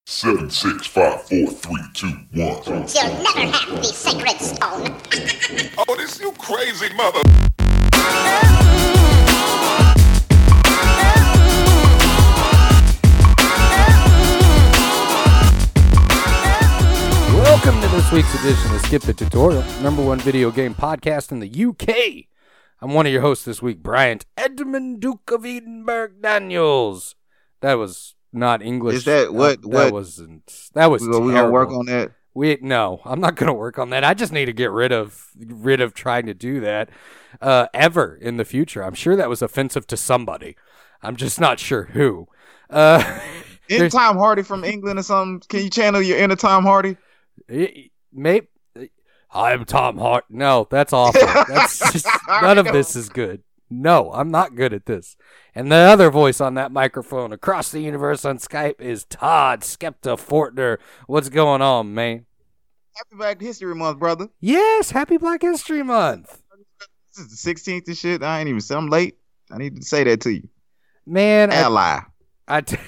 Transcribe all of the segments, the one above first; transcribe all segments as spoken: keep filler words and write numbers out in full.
Seven, six, five, four, three, two, one. You'll never have the sacred stone. Oh, this you crazy mother. Welcome to this week's edition of Skip the Tutorial, number one video game podcast in the U K. I'm one of your hosts this week, Bryant Edmund Duke of Edinburgh Daniels. That was not English. Is that what? Uh, that what wasn't. That was. we gonna, we gonna work on that. We no, I'm not gonna work on that. I just need to get rid of rid of trying to do that uh, ever in the future. I'm sure that was offensive to somebody. I'm just not sure who. Uh, In Tom Hardy from England or something. Can you channel your inner Tom Hardy? Maybe. I'm Tom Hart. No, that's awful. That's just, none of this is good. No, I'm not good at this. And the other voice on that microphone across the universe on Skype is Todd Skepta Fortner. What's going on, man? Happy Black History Month, brother. Yes, happy Black History Month. This is the sixteenth and shit. I ain't even say I'm late. I need to say that to you. Man, Ally. I, I t-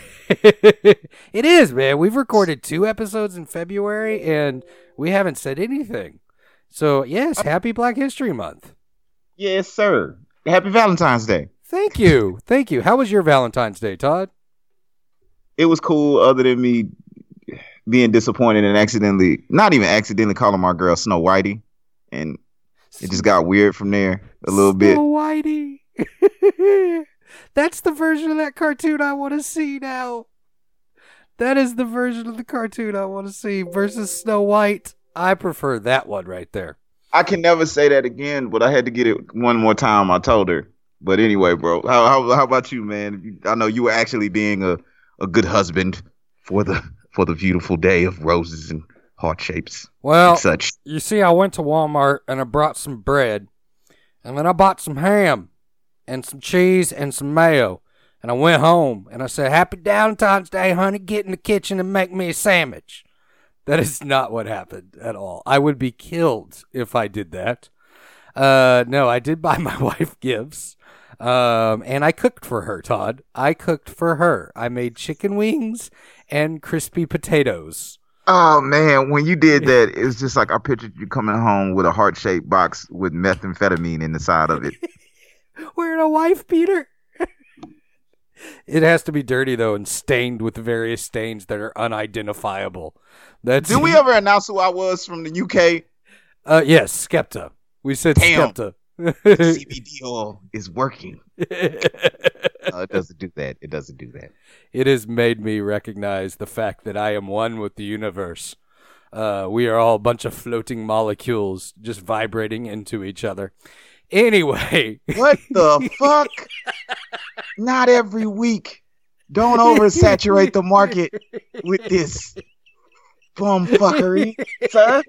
it is, man. We've recorded two episodes in February, and we haven't said anything. So, yes, happy Black History Month. Yes, sir. Happy Valentine's Day. Thank you. Thank you. How was your Valentine's Day, Todd? It was cool other than me being disappointed and accidentally, not even accidentally calling my girl Snow Whitey. And it just got weird from there a little Snow bit. Snow Whitey. That's the version of that cartoon I want to see now. That is the version of the cartoon I want to see versus Snow White. I prefer that one right there. I can never say that again, but I had to get it one more time. I told her. But anyway, bro, how how, how about you, man? I know you were actually being a, a good husband for the for the beautiful day of roses and heart shapes. Well, and such. You see, I went to Walmart and I brought some bread, and then I bought some ham and some cheese and some mayo, and I went home and I said, "Happy Valentine's Day, honey. Get in the kitchen and make me a sandwich." That is not what happened at all. I would be killed if I did that. Uh, no, I did buy my wife gifts. Um, and I cooked for her, Todd. I cooked for her. I made chicken wings and crispy potatoes. Oh, man, when you did that, it was just like I pictured you coming home with a heart-shaped box with methamphetamine in the side of it. Wearing a wife beater. It has to be dirty, though, and stained with various stains that are unidentifiable. That's Did we ever announce who I was from the U K? Uh, yes, Skepta. We said Damn. Skepta. C B D oil is working. No, it doesn't do that. It doesn't do that. It has made me recognize the fact that I am one with the universe. Uh, we are all a bunch of floating molecules just vibrating into each other. Anyway. What the fuck? Not every week. Don't oversaturate the market with this bumfuckery, sir.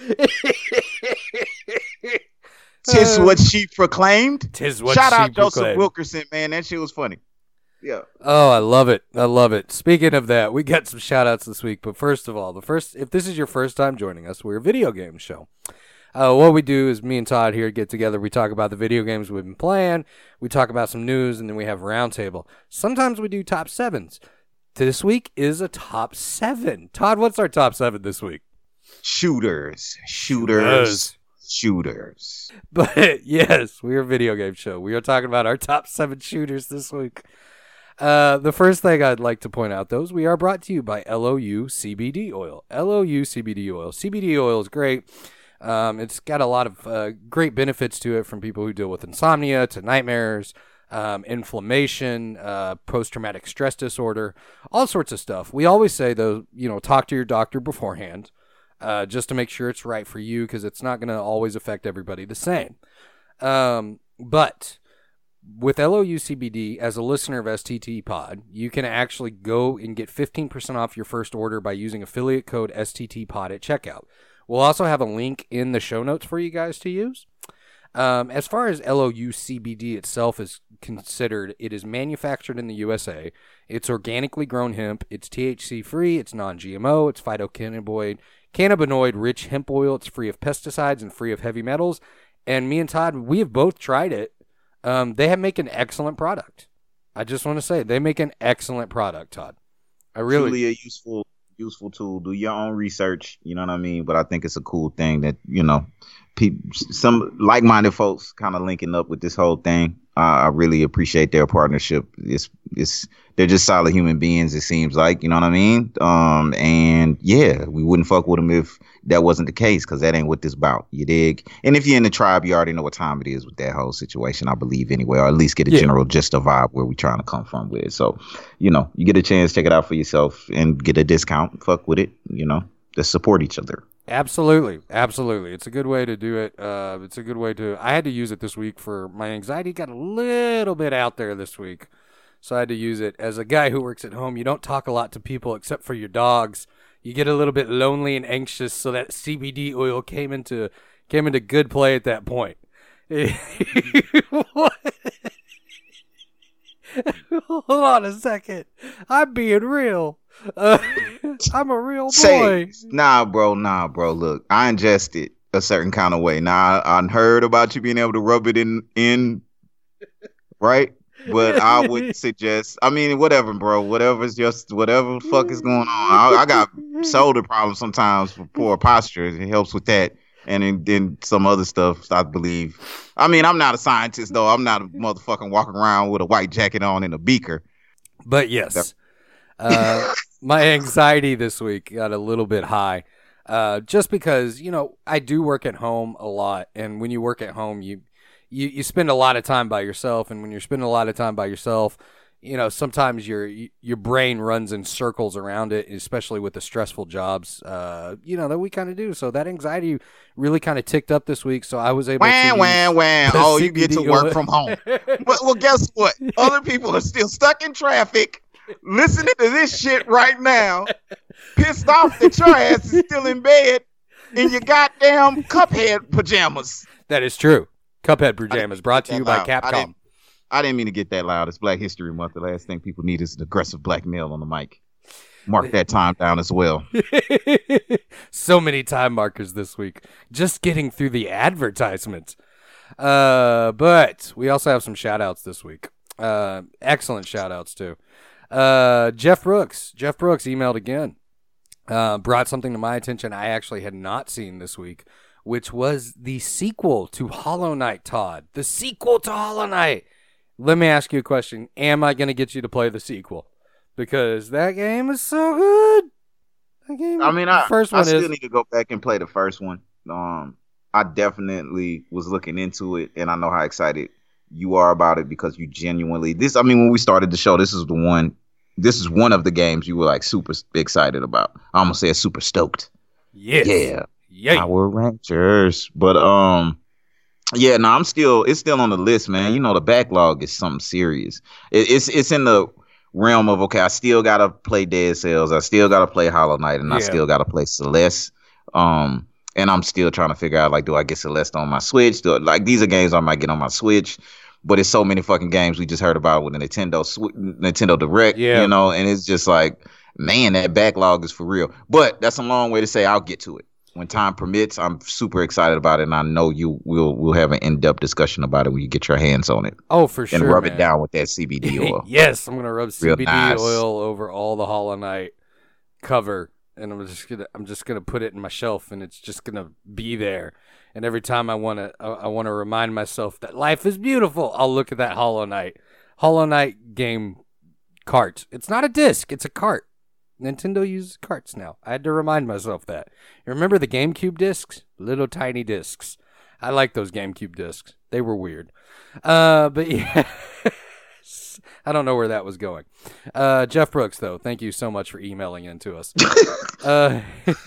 Tis what she proclaimed. Tis what Shout she out Joseph proclaimed. Wilkerson, man. That shit was funny. Yeah. Oh, I love it. I love it. Speaking of that, we got some shout outs this week. But first of all, the first, if this is your first time joining us, we're a video game show. Uh, what we do is me and Todd here get together. We talk about the video games we've been playing. We talk about some news, and then we have a roundtable. Sometimes we do top sevens. This week is a top seven. Todd, what's our top seven this week? Shooters. Shooters. Shooters. But yes, we're a video game show. We are talking about our top seven shooters this week. Uh, the first thing I'd like to point out, though, is we are brought to you by L O U C B D oil. L O U C B D oil. C B D oil is great. Um, it's got a lot of uh, great benefits to it, from people who deal with insomnia to nightmares, um, inflammation, uh, post-traumatic stress disorder, all sorts of stuff. We always say, though, you know, talk to your doctor beforehand, uh, just to make sure it's right for you, because it's not going to always affect everybody the same. Um, but with L O U C B D, as a listener of S T T Pod, you can actually go and get fifteen percent off your first order by using affiliate code S T T Pod at checkout. We'll also have a link in the show notes for you guys to use. Um, as far as L O U C B D itself is considered, it is manufactured in the U S A. It's organically grown hemp. It's T H C-free. It's non-G M O. It's phytocannabinoid, cannabinoid-rich hemp oil. It's free of pesticides and free of heavy metals. And me and Todd, we have both tried it. Um, they have make an excellent product. I just want to say, they make an excellent product, Todd. I really... Truly a useful useful tool. Do your own research. You know what I mean? But I think it's a cool thing that, you know, people, some like-minded folks kind of linking up with this whole thing. Uh, I really appreciate their partnership. It's, it's, they're just solid human beings, it seems like, you know what I mean? Um, and yeah, we wouldn't fuck with them if that wasn't the case, because that ain't what this about. You dig? And if you're in the tribe, you already know what time it is with that whole situation, I believe, anyway, or at least get a yeah. general gist of vibe where we're trying to come from with it. So, you know, you get a chance, check it out for yourself and get a discount. Fuck with it, you know, just support each other. Absolutely. Absolutely. It's a good way to do it. Uh, it's a good way to, I had to use it this week for my anxiety got a little bit out there this week. So I had to use it. As a guy who works at home, you don't talk a lot to people except for your dogs. You get a little bit lonely and anxious. So that C B D oil came into, came into good play at that point. Hold on a second. I'm being real. Uh, I'm a real boy. Say, nah, bro, nah, bro. Look, I ingested a certain kind of way. Now, I, I heard about you being able to rub it in, in, right? But I would suggest, I mean, whatever, bro. Whatever's just, whatever the fuck is going on. I, I got shoulder problems sometimes for poor posture. It helps with that. And then, then some other stuff, I believe. I mean, I'm not a scientist, though. I'm not a motherfucking walking around with a white jacket on and a beaker. But yes, uh, my anxiety this week got a little bit high. Uh, just because, you know, I do work at home a lot. And when you work at home, you, you, you spend a lot of time by yourself. And when you're spending a lot of time by yourself, you know, sometimes your your brain runs in circles around it, especially with the stressful jobs, uh, you know, that we kind of do. So that anxiety really kind of ticked up this week. So I was able wah, to wah, wah. Oh, you get to work from home. well, well, guess what? Other people are still stuck in traffic, listening to this shit right now, pissed off that your ass is still in bed in your goddamn Cuphead pajamas. That is true. Cuphead pajamas brought to you by Capcom. I didn't mean to get that loud. It's Black History Month. The last thing people need is an aggressive black male on the mic. Mark that time down as well. So many time markers this week. Just getting through the advertisements. Uh, but we also have some shout-outs this week. Uh, excellent shout-outs, too. Uh, Jeff Brooks. Jeff Brooks emailed again. Uh, brought something to my attention I actually had not seen this week, which was the sequel to Hollow Knight, Todd. The sequel to Hollow Knight. Let me ask you a question. Am I going to get you to play the sequel? Because that game is so good. That game, I mean, I, first one I still is... need to go back and play the first one. Um, I definitely was looking into it, and I know how excited you are about it because you genuinely... This, I mean, when we started the show, this is the one... This is one of the games you were, like, super excited about. I almost said super stoked. Yes. Yeah. Yeah. Power Rangers. But, um... yeah, no, I'm still, it's still on the list, man. You know, the backlog is something serious. It, it's it's in the realm of, okay, I still got to play Dead Cells. I still got to play Hollow Knight, and yeah. I still got to play Celeste. Um, and I'm still trying to figure out, like, do I get Celeste on my Switch? Do, like, these are games I might get on my Switch. But it's so many fucking games we just heard about with the Nintendo Sw- Nintendo Direct, yeah. you know, and it's just like, man, that backlog is for real. But that's a long way to say I'll get to it. When time permits, I'm super excited about it, and I know you will will have an in-depth discussion about it when you get your hands on it. Oh, for sure, and rub man. it down with that C B D oil. Yes, I'm gonna rub Real C B D nice. oil over all the Hollow Knight cover, and I'm just gonna I'm just gonna put it in my shelf, and it's just gonna be there. And every time I wanna I, I wanna remind myself that life is beautiful, I'll look at that Hollow Knight Hollow Knight game cart. It's not a disc; it's a cart. Nintendo uses carts now. I had to remind myself that. You remember the GameCube discs? Little tiny discs. I like those GameCube discs. They were weird. Uh, but yeah. I don't know where that was going. Uh, Jeff Brooks, though, thank you so much for emailing in to us. uh,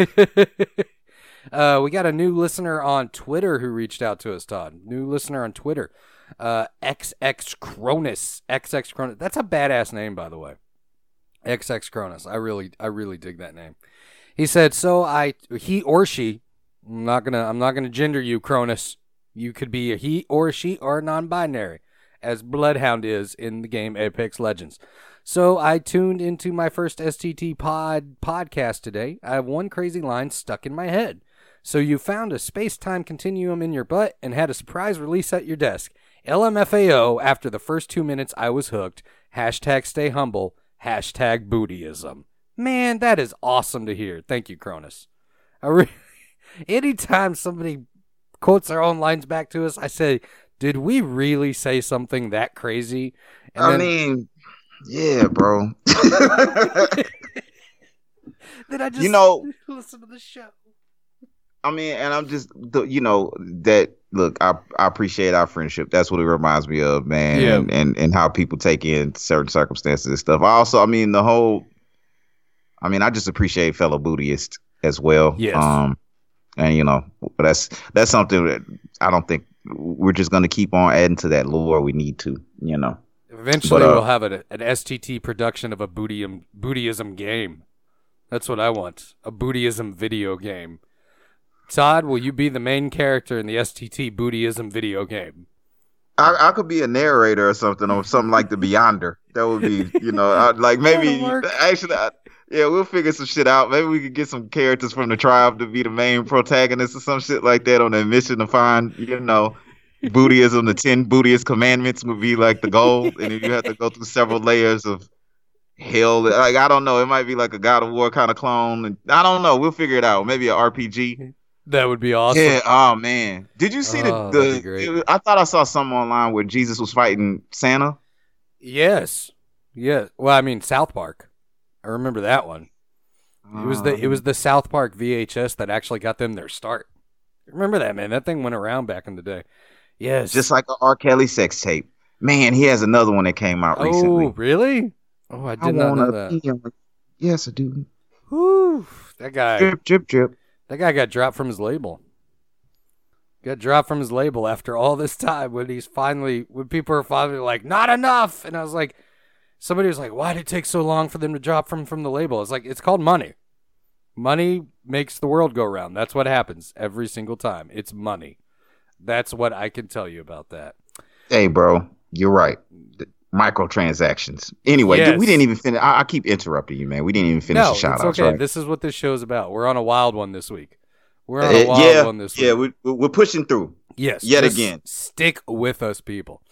uh, we got a new listener on Twitter who reached out to us, Todd. New listener on Twitter. Uh, X X Cronus. X X Cronus. That's a badass name, by the way. X X Cronus. I really, I really dig that name. He said, so I, he or she, I'm not gonna, I'm not gonna gender you, Cronus. You could be a he or a she or a non-binary, as Bloodhound is in the game Apex Legends. So I tuned into my first S T T pod podcast today. I have one crazy line stuck in my head. So you found a space-time continuum in your butt and had a surprise release at your desk. L M F A O, after the first two minutes I was hooked. Hashtag stay humble. Hashtag bootyism. Man, that is awesome to hear. Thank you, Cronus. I re- Anytime somebody quotes their own lines back to us, I say, did we really say something that crazy? And I then, mean, yeah, bro. then I just you know, listen to the show. I mean, and I'm just, the- you know, that, look, I, I appreciate our friendship. That's what it reminds me of, man. Yeah. And, and, and how people take in certain circumstances and stuff. I also, I mean, the whole, I mean, I just appreciate fellow Buddhist as well. Yes. Um, and, you know, that's, that's something that I don't think we're just going to keep on adding to that lore. We need to, you know. Eventually, But, uh, we'll have a, an S T T production of a Buddhism, Buddhism game. That's what I want. A Buddhism video game. Todd, will you be the main character in the S T T Buddhism video game? I, I could be a narrator or something, or something like the Beyonder. That would be, you know, I, like maybe That'll work. actually, I, yeah, we'll figure some shit out. Maybe we could get some characters from the tribe to be the main protagonists or some shit like that on a mission to find, you know, Buddhism. The ten Buddhist commandments would be like the goal, and then you have to go through several layers of hell. Like I don't know, it might be like a God of War kind of clone. And I don't know. We'll figure it out. Maybe an R P G. That would be awesome. Yeah. Oh man, did you see Oh, the? that'd be the great. it- I thought I saw something online where Jesus was fighting Santa. Yes. Yeah. Well, I mean, South Park. I remember that one. It was the it was the South Park V H S that actually got them their start. Remember that, man? That thing went around back in the day. Yes. Just like an R. Kelly sex tape. Man, he has another one that came out oh, recently. really? Oh, I did not know wanna that. be on- Yes, I do. Whew, that guy. Drip, drip, drip. That guy got dropped from his label. Got dropped from his label after all this time when he's finally, when people are finally like, not enough. And I was like, somebody was like, why did it take so long for them to drop from, from the label? It's like, it's called money. Money makes the world go round. That's what happens every single time. It's money. That's what I can tell you about that. Hey, bro, you're right. The microtransactions. Anyway, Yes. we didn't even finish. I, I keep interrupting you, man. We didn't even finish No, the shout it's outs, okay. right? This is what this show's about. We're on a wild one this week. We're on a Uh, wild yeah, one this yeah, week. we, we're pushing through. Yes. Yet just again. Stick with us, people.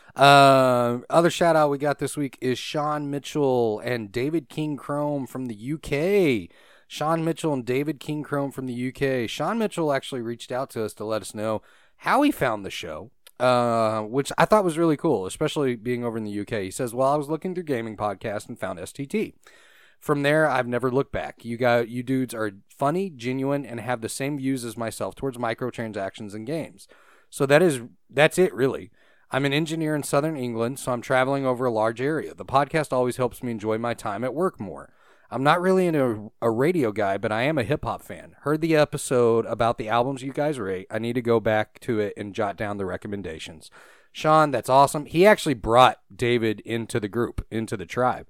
Uh, other shout out we got this week is Sean Mitchell and David King Chrome from the U K. Sean Mitchell and David King Chrome from the U K. Sean Mitchell actually reached out to us to let us know how he found the show, uh, which I thought was really cool, especially being over in the U K. He says, well, I was looking through gaming podcasts and found S T T. From there, I've never looked back. You got you dudes are funny, genuine, and have the same views as myself towards microtransactions and games. So that is that's it, really. I'm an engineer in southern England, so I'm traveling over a large area. The podcast always helps me enjoy my time at work more. I'm not really into a radio guy, but I am a hip-hop fan. Heard the episode about the albums you guys rate. I need to go back to it and jot down the recommendations. Sean, that's awesome. He actually brought David into the group, into the tribe,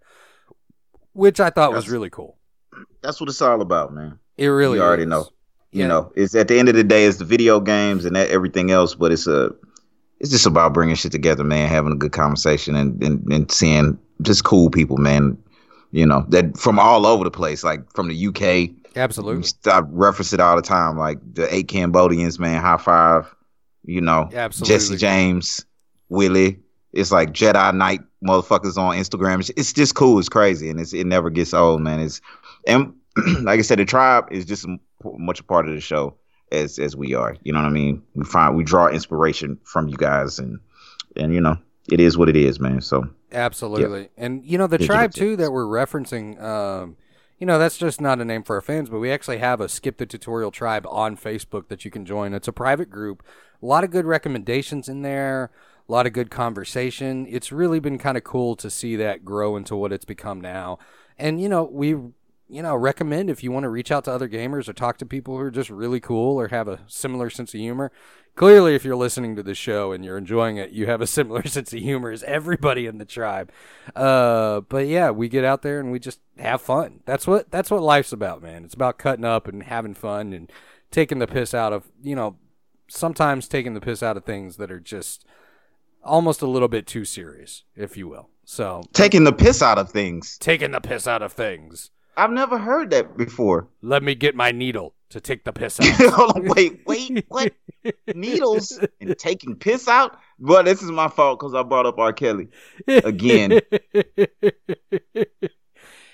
which I thought was That's- really cool. That's what it's all about, man. It really you already is. know. You Yeah. know, it's at the end of the day, it's the video games and that, everything else, but it's a, it's just about bringing shit together, man. Having a good conversation and, and, and seeing just cool people, man. You know, that from all over the place, like from the U K. Absolutely. I reference it all the time, like the eight Cambodians, man. High five. You know, Absolutely. Jesse James, Willie. It's like Jedi Knight motherfuckers on Instagram. It's, it's just cool. It's crazy, and it's it never gets old, man. It's and like I said, the tribe is just m- much a part of the show as as we are. You know what I mean? We find we draw inspiration from you guys, and and you know it is what it is, man. So Absolutely. And, you know, the Yeah, tribe, yeah, too, that we're referencing, um, you know, that's just not a name for our fans, but we actually have a Skip the Tutorial tribe on Facebook that you can join. It's a private group. A lot of good recommendations in there, a lot of good conversation. It's really been kind of cool to see that grow into what it's become now. And, you know, we, you know, recommend if you want to reach out to other gamers or talk to people who are just really cool or have a similar sense of humor. Clearly, if you're listening to the show and you're enjoying it, you have a similar sense of humor as everybody in the tribe. Uh, but yeah, we get out there and we just have fun. That's what that's what life's about, man. It's about cutting up and having fun and taking the piss out of, you know, sometimes taking the piss out of things that are just almost a little bit too serious, if you will. So taking the piss out of things. taking the piss out of things. I've never heard that before. Let me get my needle to take the piss out. Hold on, wait, wait, what? Needles and taking piss out? But this is my fault because I brought up R. Kelly again.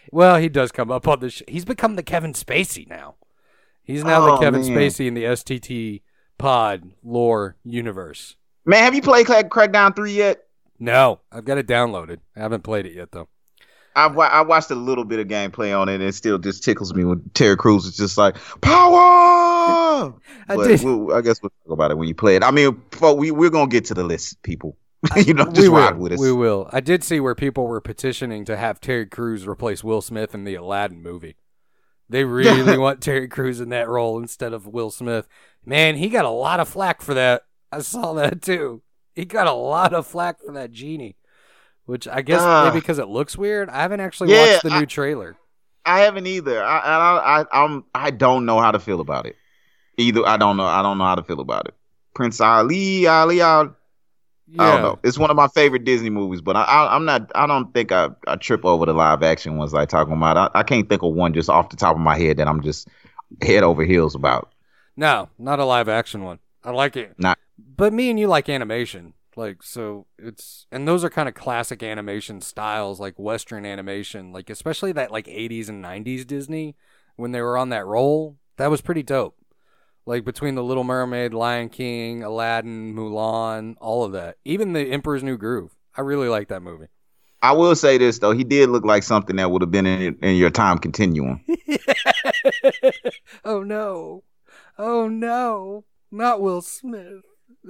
Well, he does come up on the. Sh- he's become the Kevin Spacey now. He's now Oh, the Kevin man. Spacey in the S T T pod lore universe. Man, have you played Crack- Crackdown three yet? No, I've got it downloaded. I haven't played it yet though. I, wa- I watched a little bit of gameplay on it, and it still just tickles me when Terry Crews is just like, power! I But did. we'll, I guess we'll talk about it when you play it. I mean, fo- we, we're going to get to the list, people. you know, just we ride will. with us. We will. I did see where people were petitioning to have Terry Crews replace Will Smith in the Aladdin movie. They really want Terry Crews in that role instead of Will Smith. Man, he got a lot of flack for that. I saw that too. He got a lot of flack for that genie, which I guess Uh, maybe because it looks weird. I haven't actually yeah, watched the I- new trailer. I haven't either. I, I, I, I'm, I don't know how to feel about it. Either I don't know. I don't know how to feel about it. Prince Ali, Ali, Ali Yeah. I don't know. It's one of my favorite Disney movies, but I, I, I'm not. I don't think I, I trip over the live action ones like talking about. I, I can't think of one just off the top of my head that I'm just head over heels about. No, not a live action one. I like it. Not. But me and you like animation. Like, so it's, and those are kind of classic animation styles, like Western animation, like especially that like eighties and nineties Disney when they were on that roll. That was pretty dope. Like between the Little Mermaid, Lion King, Aladdin, Mulan, all of that. Even the Emperor's New Groove. I really like that movie. I will say this though, he did look like something that would have been in, in your time continuum. Oh no. Oh no. Not Will Smith.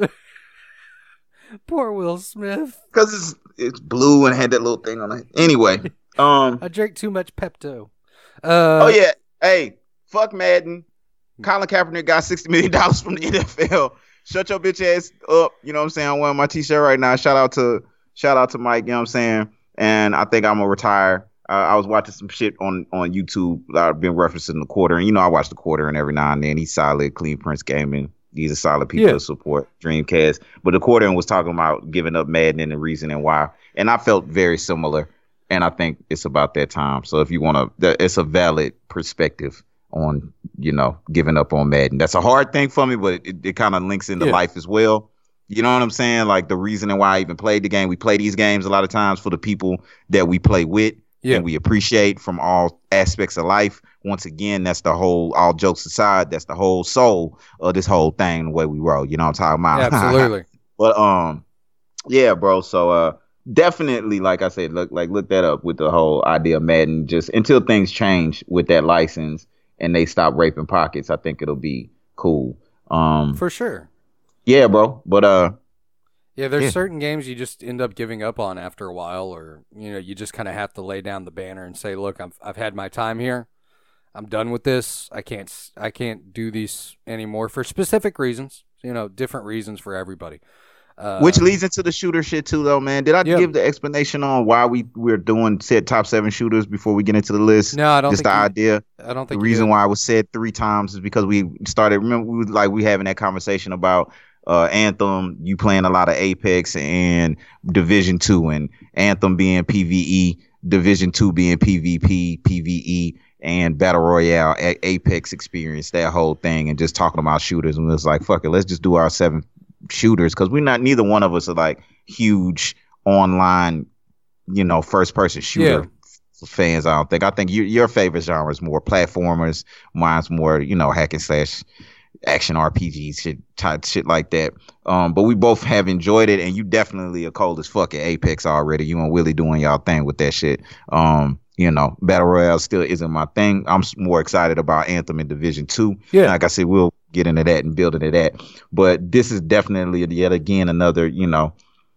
Poor Will Smith. Because it's it's blue and had that little thing on it. Anyway, um, I drank too much Pepto. Uh, oh yeah, hey, fuck Madden. Colin Kaepernick got sixty million dollars from the N F L. Shut your bitch ass up. You know what I'm saying? I'm wearing my t-shirt right now. Shout out to shout out to Mike. You know what I'm saying? And I think I'm gonna retire. Uh, I was watching some shit on on YouTube. I've been referencing the quarter, and you know I watch the quarter, and every now and then he's solid. Clean Prince Gaming. These are solid people Yeah. to support Dreamcast. But the quarter was talking about giving up Madden and the reason and why, and I felt very similar. And I think it's about that time. So if you want to, it's a valid perspective on, you know, giving up on Madden. That's a hard thing for me, but it, it kind of links into Yeah. life as well. You know what I'm saying? Like the reason and why I even played the game. We play these games a lot of times for the people that we play with Yeah. and we appreciate from all aspects of life. Once again, that's the whole, all jokes aside, that's the whole soul of this whole thing, the way we roll. You know what I'm talking about? Absolutely. But um, yeah, bro. So uh, definitely, like I said, look like look that up with the whole idea of Madden. Just until things change with that license and they stop raping pockets, I think it'll be cool. Um, For sure. yeah, bro. But uh, Yeah, there's Yeah. certain games you just end up giving up on after a while, or you know, you just kind of have to lay down the banner and say, "Look, I've I've had my time here. I'm done with this. I can't s- I can't do these anymore for specific reasons. You know, different reasons for everybody." Uh, which leads into the shooter shit too, though, man. Did I Yeah. give the explanation on why we we're doing said top seven shooters before we get into the list? no, I don't Just think the you- idea. I don't The think you reason did. why it was said three times is because we started. Remember, we was like we having that conversation about uh, Anthem. You playing a lot of Apex and Division Two, and Anthem being PvE, Division Two being PvP, PvE, and Battle Royale, A- Apex experience, that whole thing, and just talking about shooters. And it was like, fuck it, let's just do our seven shooters because we're not. Neither one of us are like huge online, you know, first person shooter. Fans, I don't think. I think you, your favorite genre is more platformers. Mine's more, you know, hack and slash, action R P Gs, shit, type shit like that. Um, but we both have enjoyed it, and you definitely are cold as fuck at Apex already. You and Willie doing y'all thing with that shit. Um, you know, Battle Royale still isn't my thing. I'm s- more excited about Anthem and Division Two. Yeah. Like I said, we'll get into that and build into that. But this is definitely yet again another, you know,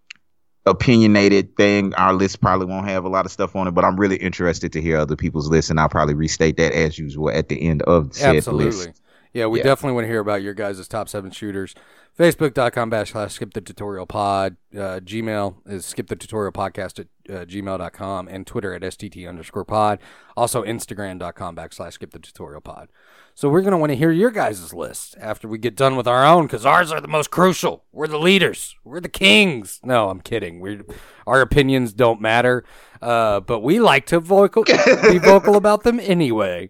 opinionated thing. Our list probably won't have a lot of stuff on it, but I'm really interested to hear other people's lists, and I'll probably restate that as usual at the end of said Absolutely. list. Yeah, we Yeah. definitely want to hear about your guys' top seven shooters. Facebook.com backslash skip the tutorial pod. Uh, Gmail is skip the tutorial podcast at uh, gmail dot com, and Twitter at S T T underscore pod. Also Instagram.com backslash skip the tutorial pod. So we're going to want to hear your guys' list after we get done with our own, because ours are the most crucial. We're the leaders. We're the kings. No, I'm kidding. We're, our opinions don't matter, uh, but we like to vocal, be vocal about them anyway.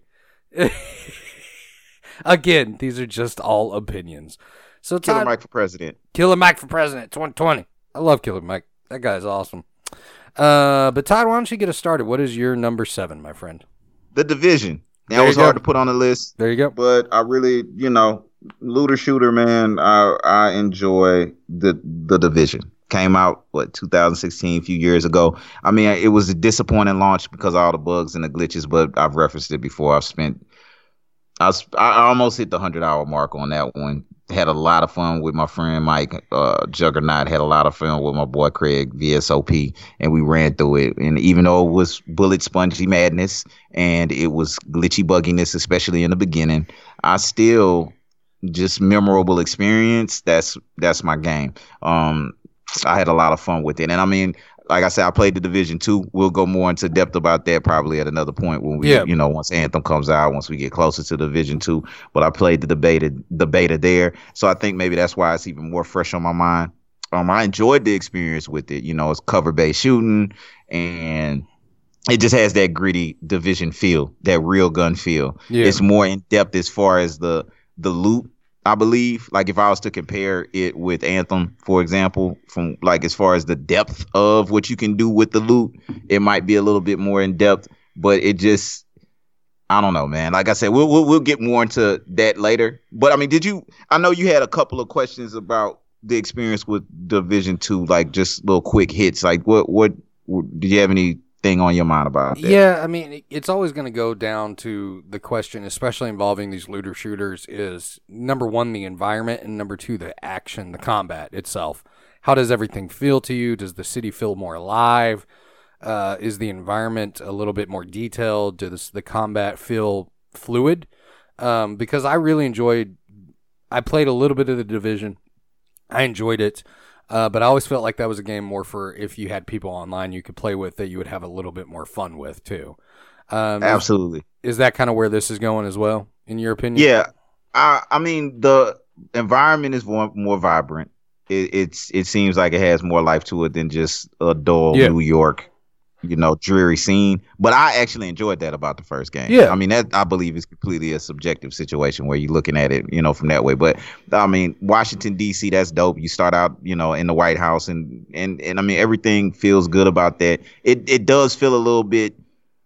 Again, these are just all opinions. So Killer time, Mike for president. Killer Mike for president, twenty twenty. I love Killer Mike. That guy's awesome. Uh, but Todd, why don't you get us started? What is your number seven, my friend? The Division. That There was you go. hard to put on the list, There you go. but I really, you know, looter shooter, man. I I enjoy the the Division. Came out what two thousand sixteen, a few years ago. I mean, it was a disappointing launch because of all the bugs and the glitches, but I've referenced it before. I've spent, I was, I almost hit the hundred hour mark on that one. Had a lot of fun with my friend Mike uh, Juggernaut. Had a lot of fun with my boy Craig V S O P, and we ran through it. And even though it was bullet spongy madness and it was glitchy bugginess, especially in the beginning, I still just memorable experience. That's that's my game. Um, I had a lot of fun with it, and I mean, like I said, I played the Division two. We'll go more into depth about that probably at another point when we, Yeah. you know, once Anthem comes out, once we get closer to Division two. But I played the beta, the beta there, so I think maybe that's why it's even more fresh on my mind. Um, I enjoyed the experience with it. You know, it's cover-based shooting, and it just has that gritty Division feel, that real gun feel. Yeah. It's more in depth as far as the the loot. I believe, like if I was to compare it with Anthem, for example, from like as far as the depth of what you can do with the loot, it might be a little bit more in depth, but it just, I don't know, man. Like I said, we'll we'll, we'll get more into that later. But I mean, did you? I know you had a couple of questions about the experience with Division Two, like just little quick hits. Like, what what, what did you have anything on your mind about that? Yeah, I mean, it- it's always going to go down to the question, especially involving these looter shooters, is number one, the environment, and number two, the action, the combat itself. How does everything feel to you? Does the city feel more alive? Uh, is the environment a little bit more detailed? Does the combat feel fluid? Um, because I really enjoyed, I played a little bit of the Division. I enjoyed it. Uh, but I always felt like that was a game more for if you had people online you could play with that you would have a little bit more fun with too. Um, Absolutely. Is, is that kind of where this is going as well, in your opinion? Yeah, I I mean the environment is more more vibrant. It, it's it seems like it has more life to it than just a dull Yeah. New York, you know, dreary scene. But I actually enjoyed that about the first game. Yeah. I mean that I believe is completely a subjective situation where you're looking at it, you know, from that way. But I mean Washington D C, that's dope. You start out, you know, in the White House, and and and I mean everything feels good about that. It it does feel a little bit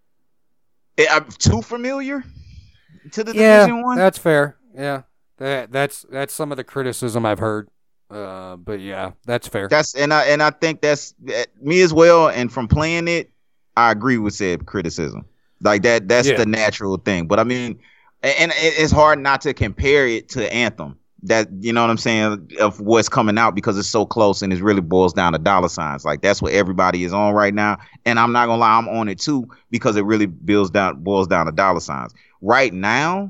it, I'm too familiar to the yeah, Division One. that's fair. Yeah, that that's that's some of the criticism I've heard. Uh, but yeah, that's fair. That's and I and I think that's that, me as well. And from playing it, I agree with said criticism. Like that, that's Yeah. the natural thing. But I mean, and, and it's hard not to compare it to Anthem. That you know what I'm saying of what's coming out because it's so close and it really boils down to dollar signs. Like that's what everybody is on right now. And I'm not gonna lie, I'm on it too because it really builds down boils down to dollar signs. Right now,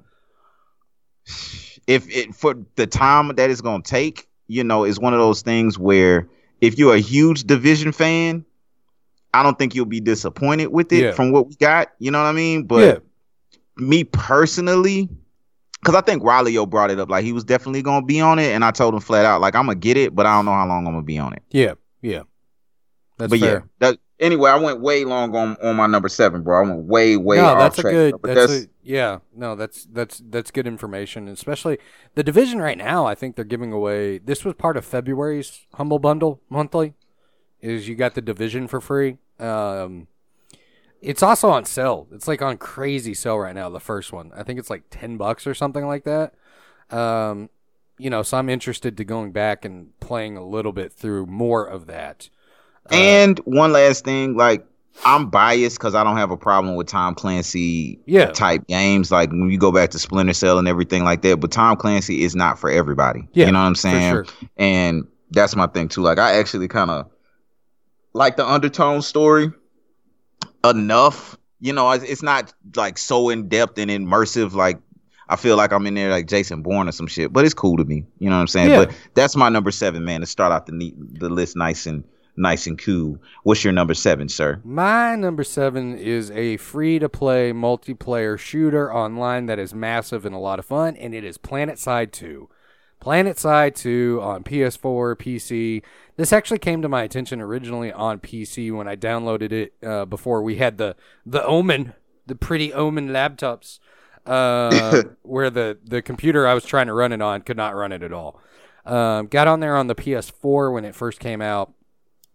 if it for the time that it's gonna take, you know, it's one of those things where if you're a huge Division fan, I don't think you'll be disappointed with it Yeah. from what we got. You know what I mean? But Yeah. me personally, because I think Raleigh brought it up, like he was definitely gonna be on it, and I told him flat out, like I'm gonna get it, but I don't know how long I'm gonna be on it. Yeah, yeah, that's but fair. yeah, that, anyway, I went way long on on my number seven, bro. I went way way no, off that's a track. good. But That's, that's, a, yeah. No, that's that's that's good information, especially the Division right now. I think they're giving away. This was part of February's Humble Bundle monthly. Is you got the Division for free. Um, it's also on sale. It's like on crazy sale right now. The first one, I think it's like ten bucks or something like that. Um, you know, so I'm interested to going back and playing a little bit through more of that. Uh, and one last thing, like I'm biased because I don't have a problem with Tom Clancy Yeah. type games. Like when you go back to Splinter Cell and everything like that, but Tom Clancy is not for everybody. Yeah, you know what I'm for saying? sure. And that's my thing too. Like I actually kind of like the undertone story enough. You know, it's, it's not like so in depth and immersive. Like I feel like I'm in there like Jason Bourne or some shit, but it's cool to me. You know what I'm saying? Yeah. But that's my number seven, man. To start out the neat, the list nice and nice and cool. What's your number seven, sir? My number seven is a free-to-play multiplayer shooter online that is massive and a lot of fun, and it is PlanetSide two. PlanetSide two on P S four, P C. This actually came to my attention originally on P C when I downloaded it uh, before we had the the Omen, the pretty Omen laptops, uh, where the, the computer I was trying to run it on could not run it at all. Um, got on there on the P S four when it first came out.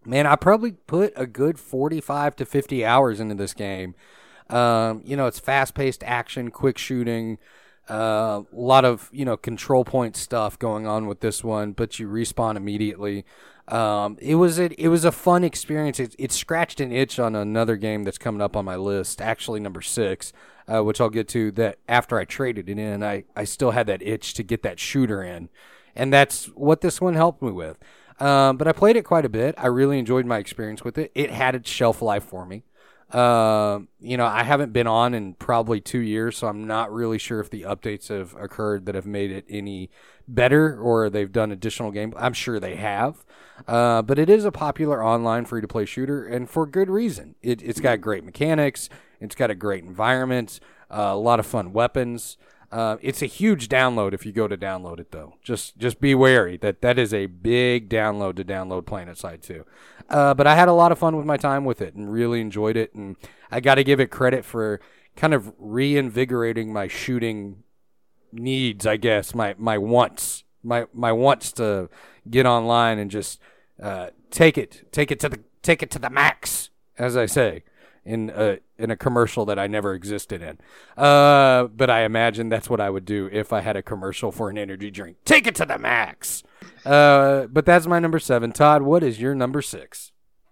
Man, I probably put a good forty-five to fifty hours into this game. Um, you know, it's fast-paced action, quick shooting, a uh, lot of, you know, control point stuff going on with this one, but you respawn immediately. Um, it was a, it was a fun experience. It, it scratched an itch on another game that's coming up on my list, actually number six, uh, which I'll get to. That after I traded it in, I, I still had that itch to get that shooter in, and that's what this one helped me with. Um, but I played it quite a bit. I really enjoyed my experience with it. It had its shelf life for me. Uh, you know, I haven't been on in probably two years, so I'm not really sure if the updates have occurred that have made it any better or they've done additional game. I'm sure they have. Uh, but it is a popular online free-to-play shooter, and for good reason. It, it's got great mechanics. It's got a great environment, uh, a lot of fun weapons. Uh, it's a huge download if you go to download it, though. Just just be wary that that is a big download to download PlanetSide two. Uh, but I had a lot of fun with my time with it and really enjoyed it. And I got to give it credit for kind of reinvigorating my shooting needs, I guess, my my wants, my my wants to get online and just uh, take it, take it to the take it to the max, as I say. In a in a commercial that I never existed in, uh, but I imagine that's what I would do if I had a commercial for an energy drink. Take it to the max. Uh, but that's my number seven. Todd, what is your number six?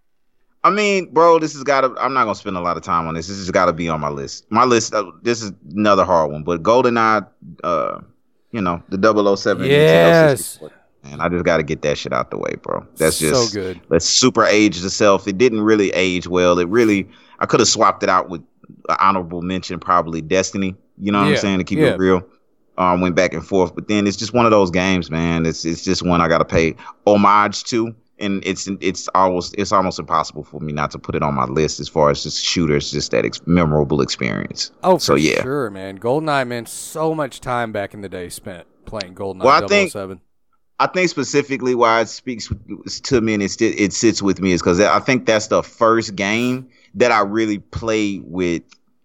I mean, bro, this has got to. I'm not gonna spend a lot of time on this. This has got to be on my list. My list. Uh, this is another hard one, but GoldenEye, uh, you know, the double oh seven. Yes. And I just got to get that shit out the way, bro. That's just so good. That's super aged itself. It didn't really age well. It really, I could have swapped it out with an honorable mention, probably Destiny. You know what yeah. I'm saying? To keep yeah. it real. Um, went back and forth, but then it's just one of those games, man. It's it's just one I got to pay homage to, and it's it's almost it's almost impossible for me not to put it on my list as far as just shooters, just that ex- memorable experience. Oh, for so, yeah. sure, man. GoldenEye, man, so much time back in the day spent playing GoldenEye well, I double oh seven. Think, I think specifically why it speaks to me and it, st- it sits with me is because I think that's the first game that I really played with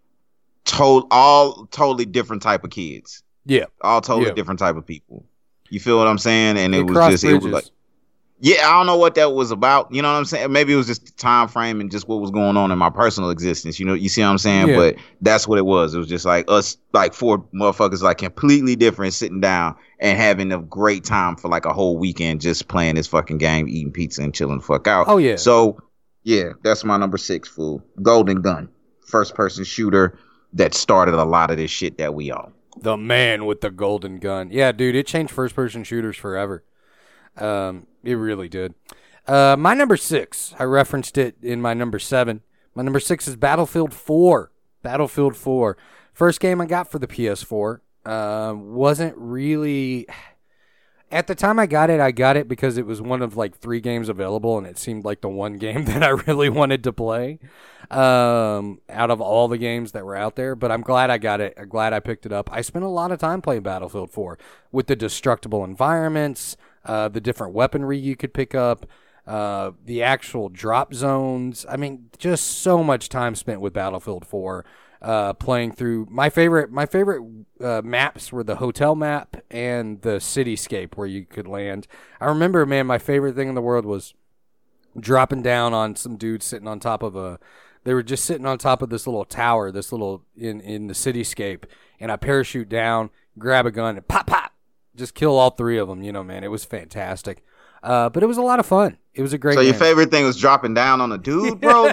to- all totally different type of kids. Yeah. All totally yeah. different type of people. You feel what I'm saying? And it, it was just, bridges. it was like, yeah, I don't know what that was about. You know what I'm saying? Maybe it was just the time frame and just what was going on in my personal existence. You know, you see what I'm saying? Yeah. But that's what it was. It was just like us, like four motherfuckers, like completely different, sitting down and having a great time for like a whole weekend, just playing this fucking game, eating pizza and chilling the fuck out. Oh, yeah. So, yeah, that's my number six, fool. Golden Gun. First person shooter that started a lot of this shit that we own. The man with the golden gun. Yeah, dude, it changed first person shooters forever. Um, it really did. Uh, my number six, I referenced it in my number seven. My number six is Battlefield four. Battlefield four. First game I got for the P S four. Uh, wasn't really... At the time I got it, I got it because it was one of like three games available, and it seemed like the one game that I really wanted to play um, out of all the games that were out there. But I'm glad I got it. I'm glad I picked it up. I spent a lot of time playing Battlefield four with the destructible environments, uh, the different weaponry you could pick up, uh, the actual drop zones. I mean, just so much time spent with Battlefield four. Uh, playing through my favorite, my favorite uh, maps were the hotel map and the cityscape where you could land. I remember, man, my favorite thing in the world was dropping down on some dudes sitting on top of a. They were just sitting on top of this little tower, this little in in the cityscape, and I parachute down, grab a gun, and pop pop, just kill all three of them. You know, man, it was fantastic. Uh, but it was a lot of fun. It was a great. So game. Your favorite thing was dropping down on a dude, bro?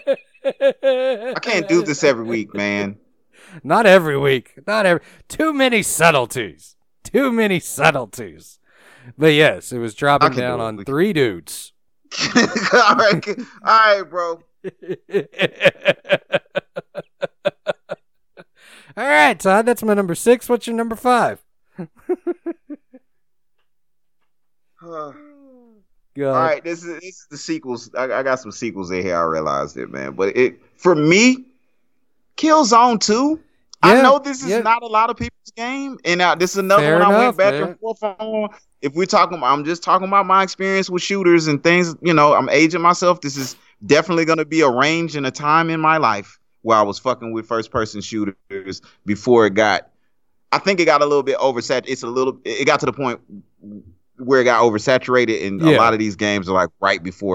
I can't do this every week, man. Not every week. Not every. Too many subtleties. Too many subtleties. But yes, it was dropping down on it. three dudes. all right, all right, bro. All right, Todd. That's my number six. What's your number five? Go. All right, this is this is the sequels. I, I got some sequels in here. I realized it, man. But it for me, Killzone two. Yeah, I know this is yeah. not a lot of people's game, and uh, this is another Fair one enough, I went back man. and forth on. If we're talking, I'm just talking about my experience with shooters and things. You know, I'm aging myself. This is definitely going to be a range and a time in my life where I was fucking with first person shooters before it got. I think it got a little bit oversaturated. It's a little. It got to the point where it got oversaturated, and yeah. a lot of these games are like right before it got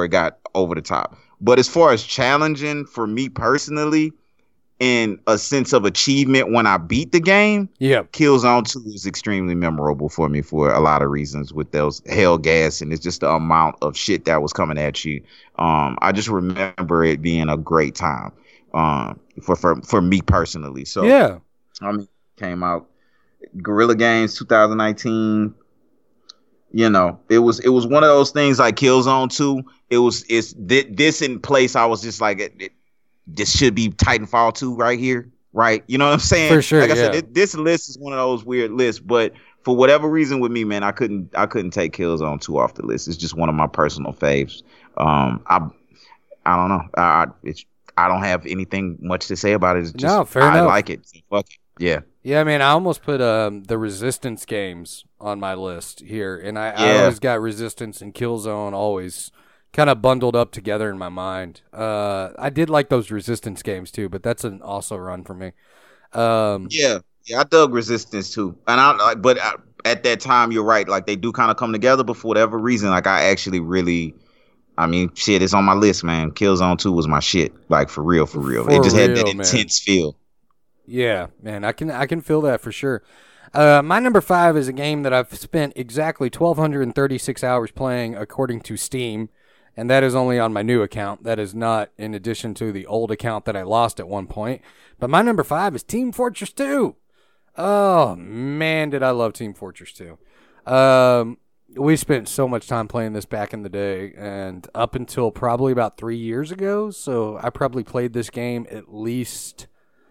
over the top. But as far as challenging for me personally, in a sense of achievement when I beat the game, yeah, Killzone two is extremely memorable for me for a lot of reasons with those hell gas and it's just the amount of shit that was coming at you. Um, I just remember it being a great time um, for, for for me personally. So yeah, I mean, came out Guerrilla Games twenty nineteen. You know, it was it was one of those things like Killzone two. It was it's th- this in place. I was just like it, it, this should be Titanfall two right here, right? You know what I'm saying? For sure. Like I yeah. said, it, this list is one of those weird lists, but for whatever reason with me, man, I couldn't I couldn't take Killzone two off the list. It's just one of my personal faves. Um, I I don't know. I it's I don't have anything much to say about it. It's just No, fair I enough. like it. Fuck it. Yeah. Yeah, man, I almost put um, the Resistance games on my list here, and I, I Yeah. always got Resistance and Killzone always kind of bundled up together in my mind. Uh, I did like those Resistance games too, but that's an also run for me. Um, Yeah, yeah, I dug Resistance too, and I like, but I, at that time, you're right. Like they do kind of come together, but for whatever reason, like I actually really, I mean, shit, it's on my list, man. Killzone two was my shit, like for real, for real. For it just had that real, man. intense feel. Yeah, man, I can I can feel that for sure. Uh, my number five is a game that I've spent exactly twelve thirty-six hours playing according to Steam, and that is only on my new account. That is not in addition to the old account that I lost at one point. But my number five is Team Fortress two. Oh, man, did I love Team Fortress two. Um, we spent so much time playing this back in the day, and up until probably about three years ago, so I probably played this game at least...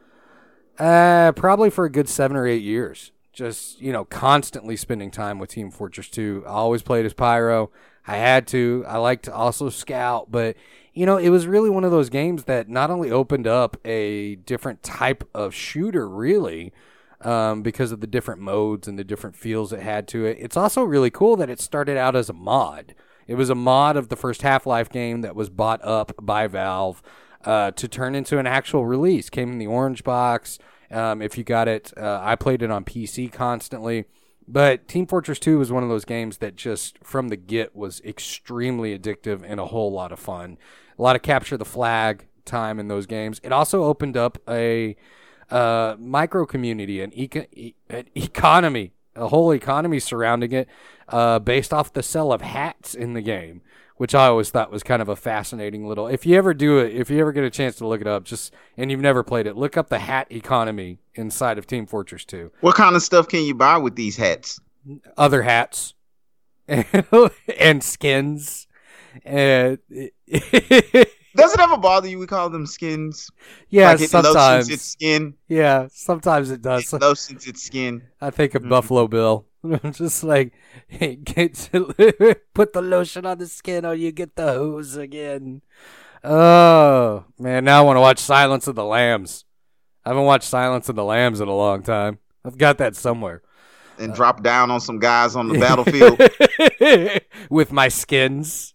Uh, probably for a good seven or eight years. Just, you know, constantly spending time with Team Fortress two. I always played as Pyro. I had to. I liked to also scout, but, you know, it was really one of those games that not only opened up a different type of shooter, really, um, because of the different modes and the different feels it had to it. It's also really cool that it started out as a mod. It was a mod of the first Half-Life game that was bought up by Valve uh, to turn into an actual release. Came in the orange box. Um, if you got it, uh, I played it on P C constantly. But Team Fortress two was one of those games that just from the get was extremely addictive and a whole lot of fun. A lot of capture the flag time in those games. It also opened up a uh, micro community, an, eco- e- an economy, a whole economy surrounding it uh, based off the sale of hats in the game, which I always thought was kind of a fascinating little. If you ever do it, if you ever get a chance to look it up, just and you've never played it, look up the hat economy inside of Team Fortress two. What kind of stuff can you buy with these hats? Other hats and skins. And Does it ever bother you? We call them skins. yeah, like it sometimes lotions its skin. yeah, sometimes it does. It lotions its skin. I think of Mhm. Buffalo Bill. I'm just like, hey, get put the lotion on the skin or you get the hose again. Oh, man, now I want to watch Silence of the Lambs. I haven't watched Silence of the Lambs in a long time. I've got that somewhere. And drop down on some guys on the battlefield. With my skins.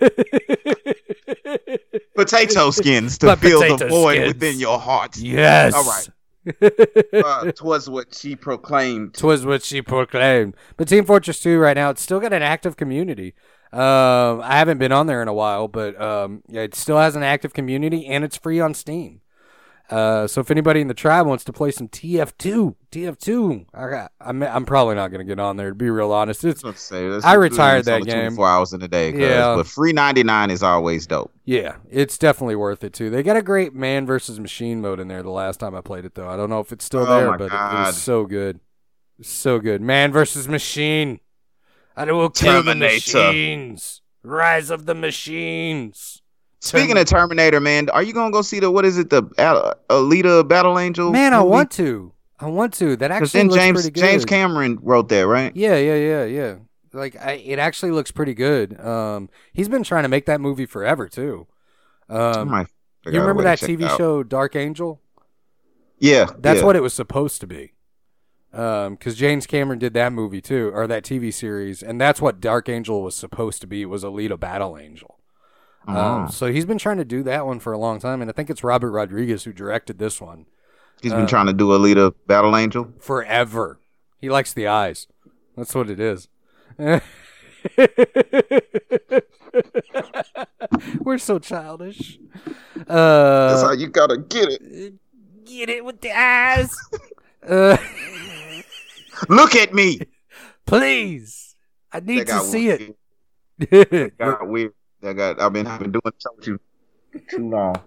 Potato skins to My fill the potato void skins. within your heart. Yes. All right. Uh, twas what she proclaimed. Twas what she proclaimed. But Team Fortress two right now, it's still got an active community. Um, I haven't been on there in a while, but um, yeah, it still has an active community, and it's free on Steam. Uh, so if anybody in the tribe wants to play some T F two, T F two, I got, I'm, I'm probably not going to get on there, to be real honest. It's, Let's say, let's I do retired this on that the game. twenty-four hours in a day. Yeah. But free ninety-nine is always dope. yeah, it's definitely worth it, too. They got a great man versus machine mode in there the last time I played it, though. I don't know if it's still Oh there, my but it, it God. was so good. So good. Man versus machine. I will kill the Terminator. machines. Rise of the machines. Speaking of Terminator, man, are you gonna go see the what is it, the Al- Alita Battle Angel? Man, I movie? want to. I want to. That 'Cause actually then looks James pretty good. James Cameron wrote that, right? Yeah, yeah, yeah, yeah. Like, I, it actually looks pretty good. Um, he's been trying to make that movie forever too. I Um, might you figure out a remember way to that check T V it out. show Dark Angel? Yeah, That's yeah. what it was supposed to be. Um, because James Cameron did that movie too, or that T V series, and that's what Dark Angel was supposed to be. Was Alita Battle Angel. Um, Oh. so he's been trying to do that one for a long time, and I think it's Robert Rodriguez who directed this one He's been uh, trying to do Alita Battle Angel. forever. He likes the eyes. That's what it is. We're so childish. Uh, That's how you gotta get it. Get it with the eyes. uh, Look at me. Please. I need That to got see weird. it. That got weird. That got. I've been I've been doing the show with you too long.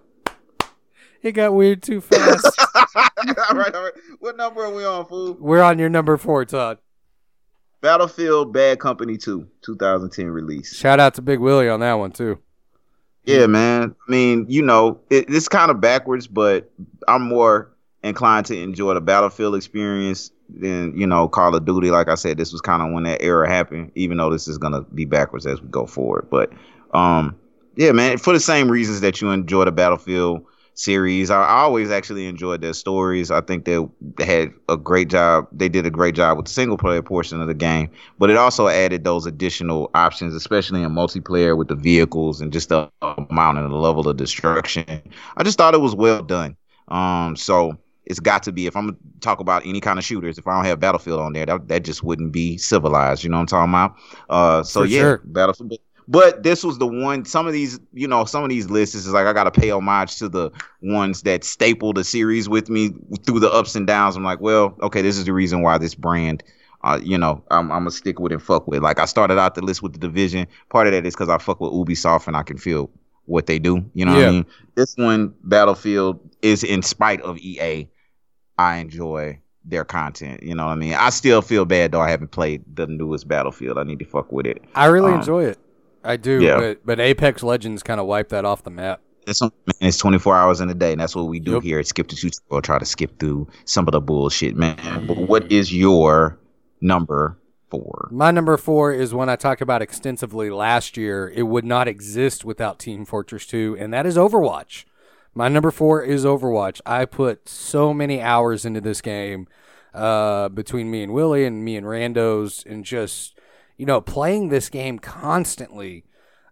It got weird too fast. all right, all right. What number are we on, fool? We're on your number four, Todd. Battlefield Bad Company two, twenty ten release. Shout out to Big Willie on that one, too. Yeah, man. I mean, you know, it, it's kind of backwards, but I'm more inclined to enjoy the Battlefield experience than, you know, Call of Duty. Like I said, this was kind of when that era happened, even though this is going to be backwards as we go forward. But, um, yeah, man, for the same reasons that you enjoy the Battlefield series, I, I always actually enjoyed their stories. I think they had a great job. They did a great job with the single player portion of the game, but it also added those additional options, especially in multiplayer with the vehicles and just the amount and the level of destruction. I just thought it was well done. Um, so it's got to be, if I'm gonna talk about any kind of shooters, if I don't have Battlefield on there, that, that just wouldn't be civilized. You know what I'm talking about? Uh, so For yeah, sure. Battlefield. But this was the one, some of these, you know, some of these lists is like, I got to pay homage to the ones that staple the series with me through the ups and downs. I'm like, well, okay, this is the reason why this brand, uh, you know, I'm, I'm going to stick with and fuck with. Like, I started out the list with the Division. Part of that is because I fuck with Ubisoft and I can feel what they do. You know Yeah. what I mean? This one, Battlefield, is in spite of E A, I enjoy their content. You know what I mean? I still feel bad, though, I haven't played the newest Battlefield. I need to fuck with it. I really Um, enjoy it. I do, yeah. but, but Apex Legends kind of wiped that off the map. It's, man, it's twenty-four hours in a day, and that's what we do Yep. here at Skip the Tutorial. Try to skip through some of the bullshit, man. But what is your number four? My number four is one I talked about extensively last year. It would not exist without Team Fortress two, and that is Overwatch. My number four is Overwatch. I put so many hours into this game uh, between me and Willie and me and Randos, and just, you know, playing this game constantly,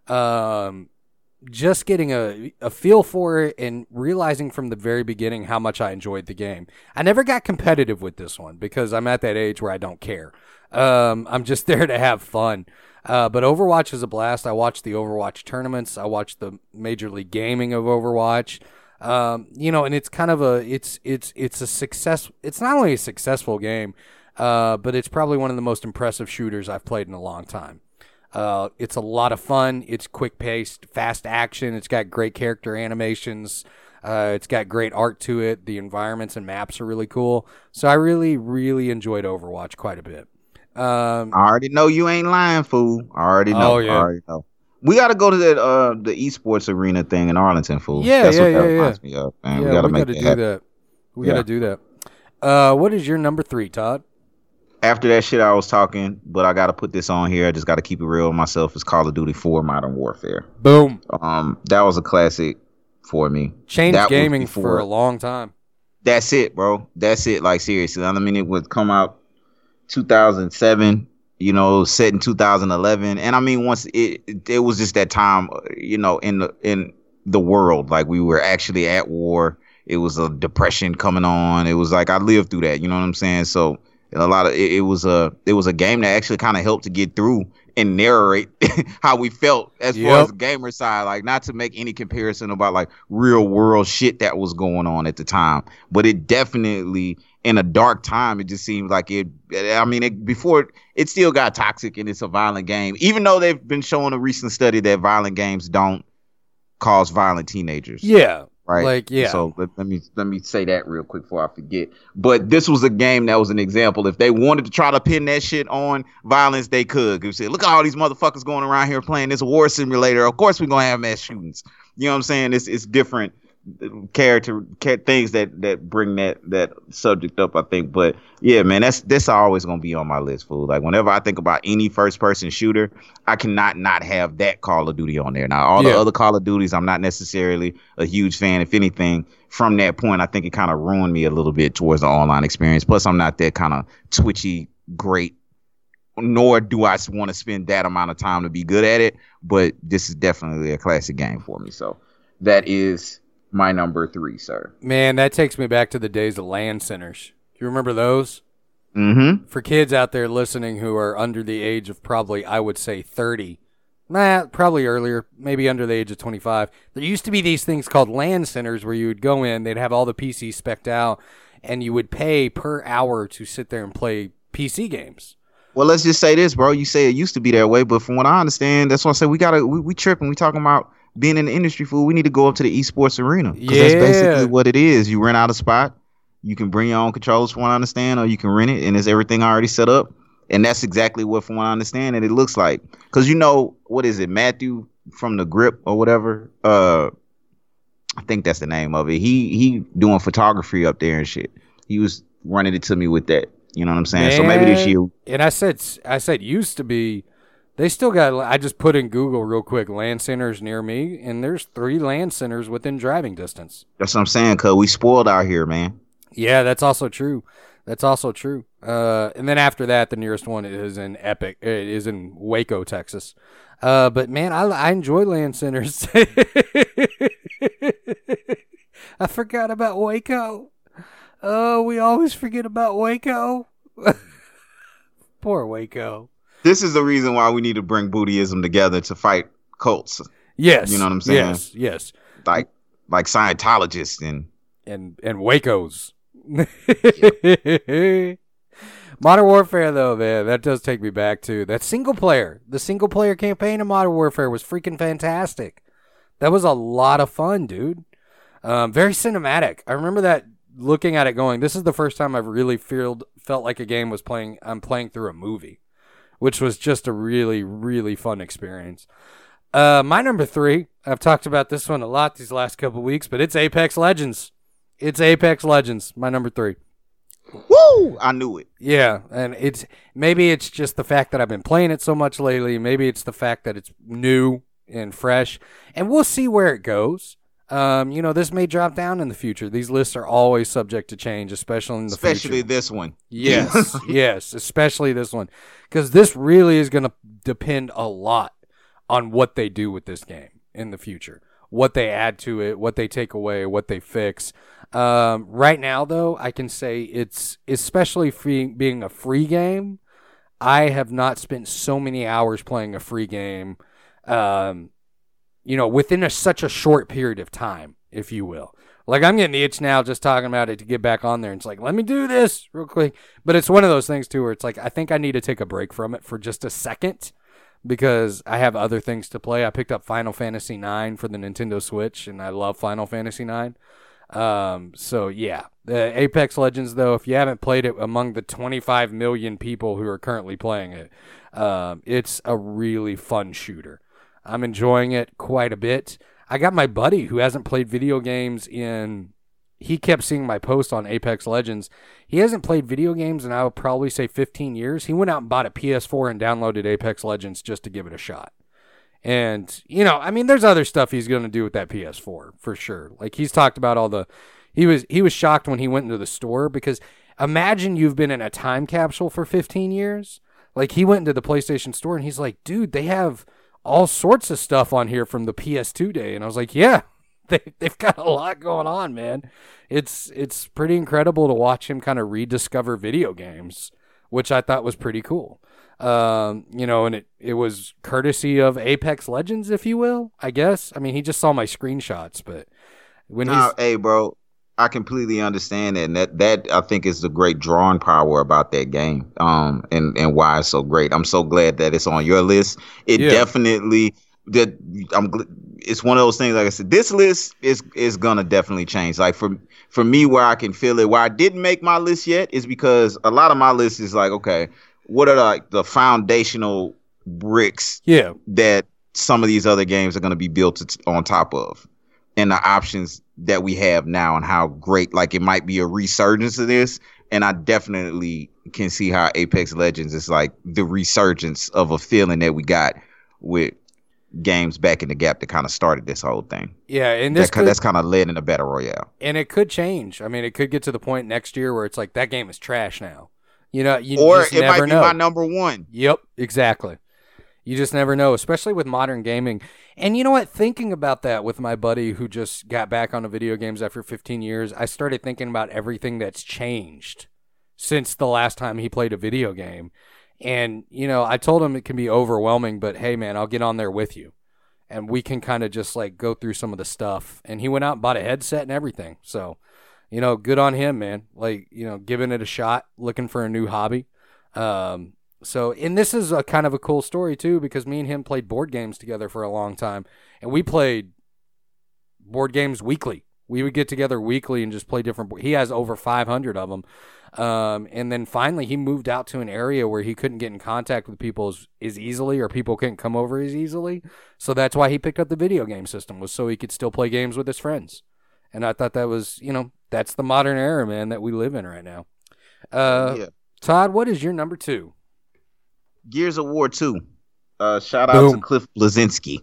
um, just getting a, a feel for it and realizing from the very beginning how much I enjoyed the game. I never got competitive with this one because I'm at that age where I don't care. Um, I'm just there to have fun. Uh, but Overwatch is a blast. I watched the Overwatch tournaments. I watched the Major League Gaming of Overwatch. Um, you know, and it's kind of a, it's, it's, it's a success. It's not only a successful game, uh, but it's probably one of the most impressive shooters I've played in a long time. Uh, it's a lot of fun. It's quick paced, fast action. It's got great character animations. Uh, it's got great art to it. The environments and maps are really cool. So I really, really enjoyed Overwatch quite a bit. Um, I already know you ain't lying, fool. I already know. Oh, yeah. I already know. We got to go to that uh the esports arena thing in Arlington, fool. Yeah, That's yeah, what that yeah, reminds me of, man. yeah, we got to we make gotta that do happen. that. We Yeah. got to do that. Uh, what is your number three, Todd? After that shit I was talking, but I got to put this on here. I just got to keep it real with myself. It's Call of Duty four Modern Warfare. Boom. Um, that was a classic for me. Changed That was gaming before- for a long time. That's it, bro. That's it. Like, seriously. I mean, it would come out two thousand seven, you know, set in two thousand eleven. And I mean, once it, it, it was just that time, you know, in the, in the world, like we were actually at war. It was a depression coming on. It was like, I lived through that. You know what I'm saying? So a lot of it, it was a, it was a game that actually kind of helped to get through and narrate how we felt as far Yep. as the gamer side, like not to make any comparison about like real world shit that was going on at the time, but it definitely in a dark time, it just seemed like it, I mean, it, before it still got toxic and it's a violent game, even though they've been showing a recent study that violent games don't cause violent teenagers. Yeah. Right. Like, yeah. So let, let me let me say that real quick before I forget. But this was a game that was an example. If they wanted to try to pin that shit on violence, they could. You say, look at all these motherfuckers going around here playing this war simulator. Of course, we're gonna have mass shootings. You know what I'm saying? It's it's different character ca- things that that bring that that subject up, I think. But yeah, man, that's that's always gonna be on my list, fool. Like whenever I think about any first person shooter, I cannot not have that Call of Duty on there. Now all Yeah. the other Call of Duties, I'm not necessarily a huge fan. If anything, from that point, I think it kind of ruined me a little bit towards the online experience. Plus, I'm not that kind of twitchy great, nor do I want to spend that amount of time to be good at it. But this is definitely a classic game for me. So that is my number three, sir. Man, that takes me back to the days of LAN centers. Do you remember those? Mm-hmm. For kids out there listening who are under the age of probably, I would say, thirty, Nah, probably earlier, maybe under the age of twenty-five. There used to be these things called LAN centers where you would go in, they'd have all the P Cs spec'd out, and you would pay per hour to sit there and play P C games. Well, let's just say this, bro. You say it used to be that way, but from what I understand, that's why I say we gotta we, we tripping. We talking about being in the industry, fool. We need to go up to the esports arena because Yeah. that's basically what it is. You rent out a spot, you can bring your own controllers, from what I understand, or you can rent it, and it's everything already set up. And that's exactly what, from what I understand, that it looks like. Because you know, what is it, Matthew from the Grip or whatever? Uh, I think that's the name of it. He he doing photography up there and shit. He was running it to me with that. You know what I'm saying? So maybe this year. And I said, I said used to be. They still got. I just put in Google real quick. LAN centers near me, and there's three LAN centers within driving distance. That's what I'm saying. Cause we spoiled out here, man. Yeah, that's also true. That's also true. Uh, and then after that, the nearest one is in Epic. It is in Waco, Texas. Uh, but man, I, I enjoy LAN centers. I forgot about Waco. Oh, we always forget about Waco. Poor Waco. This is the reason why we need to bring Buddhism together to fight cults. Yes. You know what I'm saying? Yes, yes. Like like Scientologists and and and Wacos. Modern Warfare, though, man, that does take me back to that single player. The single player campaign of Modern Warfare was freaking fantastic. That was a lot of fun, dude. Um, very cinematic. I remember that looking at it going, this is the first time I've really felt felt like a game was playing. I'm playing through a movie, which was just a really, really fun experience. Uh, my number three, I've talked about this one a lot these last couple weeks, but it's Apex Legends. It's Apex Legends, my number three. Woo! I knew it. Yeah, and it's maybe it's just the fact that I've been playing it so much lately. Maybe it's the fact that it's new and fresh, and we'll see where it goes. Um, you know, this may drop down in the future. These lists are always subject to change, especially in the Especially future. this one. Yes, yes, especially this one, because this really is going to depend a lot on what they do with this game in the future, what they add to it, what they take away, what they fix. Um, right now, though, I can say it's especially free, being a free game. I have not spent so many hours playing a free game, um, you know, within a, such a short period of time, if you will. Like, I'm getting the itch now just talking about it to get back on there. And it's like, let me do this real quick. But it's one of those things, too, where it's like, I think I need to take a break from it for just a second because I have other things to play. I picked up Final Fantasy nine for the Nintendo Switch, and I love Final Fantasy nine. Um, so yeah, the Apex Legends, though, if you haven't played it among the twenty-five million people who are currently playing it, um, it's a really fun shooter. I'm enjoying it quite a bit. I got my buddy who hasn't played video games in, he kept seeing my post on Apex Legends. He hasn't played video games in, I would probably say fifteen years. He went out and bought a P S four and downloaded Apex Legends just to give it a shot. And, you know, I mean, there's other stuff he's going to do with that P S four, for sure. Like, he's talked about all the... He was he was shocked when he went into the store, because imagine you've been in a time capsule for fifteen years. Like, he went into the PlayStation store, and he's like, dude, they have all sorts of stuff on here from the P S two day. And I was like, yeah, they, they've got a lot going on, man. It's, it's pretty incredible to watch him kind of rediscover video games, which I thought was pretty cool. Um, you know, and it, it was courtesy of Apex Legends, if you will, I guess. I mean, he just saw my screenshots, but when Nah, he's... hey, bro, I completely understand that. And that, that I think is the great drawing power about that game, um, and, and why it's so great. I'm so glad that it's on your list. It Yeah. definitely, that I'm, gl- it's one of those things, like I said, this list is, is going to definitely change. Like, for, for me, where I can feel it, where I didn't make my list yet, is because a lot of my list is like, okay, what are like the foundational bricks Yeah. that some of these other games are going to be built t- on top of, and the options that we have now, and how great, like, it might be a resurgence of this. And I definitely can see how Apex Legends is like the resurgence of a feeling that we got with games back in the gap that kind of started this whole thing. Yeah, and this That, ki- could, that's kind of led in a battle royale. and it could change. I mean, it could get to the point next year where it's like, that game is trash now. You know, you Or just it never might be know. my number one. Yep, exactly. You just never know, especially with modern gaming. And you know what? Thinking about that with my buddy who just got back onto video games after fifteen years, I started thinking about everything that's changed since the last time he played a video game. And, you know, I told him it can be overwhelming, but hey, man, I'll get on there with you. And we can kind of just like go through some of the stuff. And he went out and bought a headset and everything. So, you know, good on him, man. Like, you know, giving it a shot, looking for a new hobby. Um, so, and this is a kind of a cool story too, because me and him played board games together for a long time. And we played board games weekly. We would get together weekly and just play different. He has over five hundred of them. Um, and then finally he moved out to an area where he couldn't get in contact with people as, as easily, or people couldn't come over as easily. So that's why he picked up the video game system, was so he could still play games with his friends. And I thought that was, you know, that's the modern era, man, that we live in right now. Uh, yeah. Todd, what is your number two? Gears of War two. Uh, shout out Boom. to Cliff Bleszinski.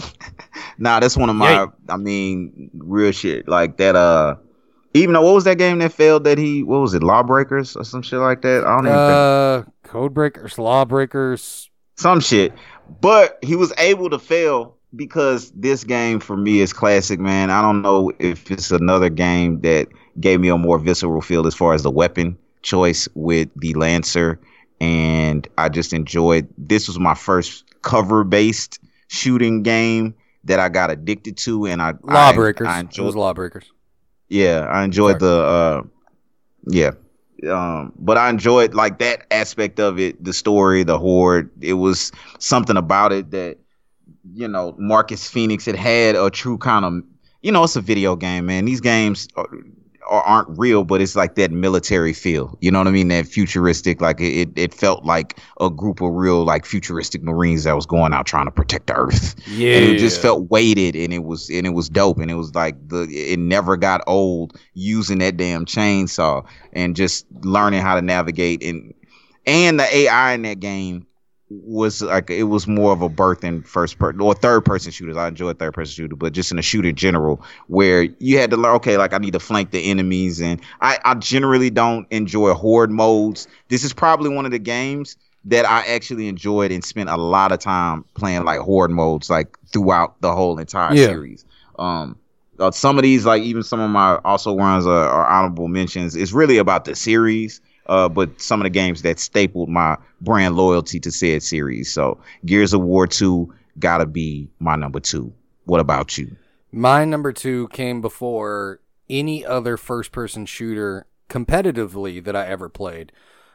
Nah, that's one of my, Yay. I mean, real shit. Like that, uh, even though, what was that game that failed that he, what was it, Lawbreakers or some shit like that? I don't even uh, think. Codebreakers, Lawbreakers. Some shit. But he was able to fail because this game for me is classic, man. I don't know if it's another game that gave me a more visceral feel as far as the weapon choice with the Lancer. And I just enjoyed, this was my first cover-based shooting game that I got addicted to. And I, Lawbreakers. I, I enjoyed, it was Lawbreakers. Yeah, I enjoyed Sorry. the, uh, yeah. Um, but I enjoyed like that aspect of it, the story, the horde. It was something about it that, you know, Marcus Phoenix had had a true kind of, you know, it's a video game, man. These games are, are, aren't real, but it's like that military feel. You know what I mean? That futuristic, like it, it felt like a group of real, like futuristic Marines that was going out trying to protect the Earth. Yeah, and it just felt weighted, and it was and it was dope, and it was like the it never got old using that damn chainsaw and just learning how to navigate, and and the A I in that game was like, it was more of a birth in first person or third person shooters. I enjoy third person shooter, but just in a shooter in general, where you had to learn, okay, like I need to flank the enemies. And I, I generally don't enjoy horde modes. This is probably one of the games that I actually enjoyed and spent a lot of time playing like horde modes, like throughout the whole entire yeah. series. Um, uh, some of these, like even some of my also ones are, are honorable mentions. It's really about the series. Uh, but some of the games that stapled my brand loyalty to said series. So Gears of War two gotta be my number two. What about you? My number two came before any other first-person shooter competitively that I ever played.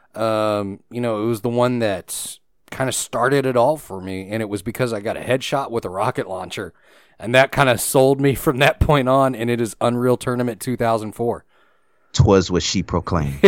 Um, you know, it was the one that kind of started it all for me, and it was because I got a headshot with a rocket launcher, and that kind of sold me from that point on, and it is Unreal Tournament two thousand four. 'Twas what she proclaimed.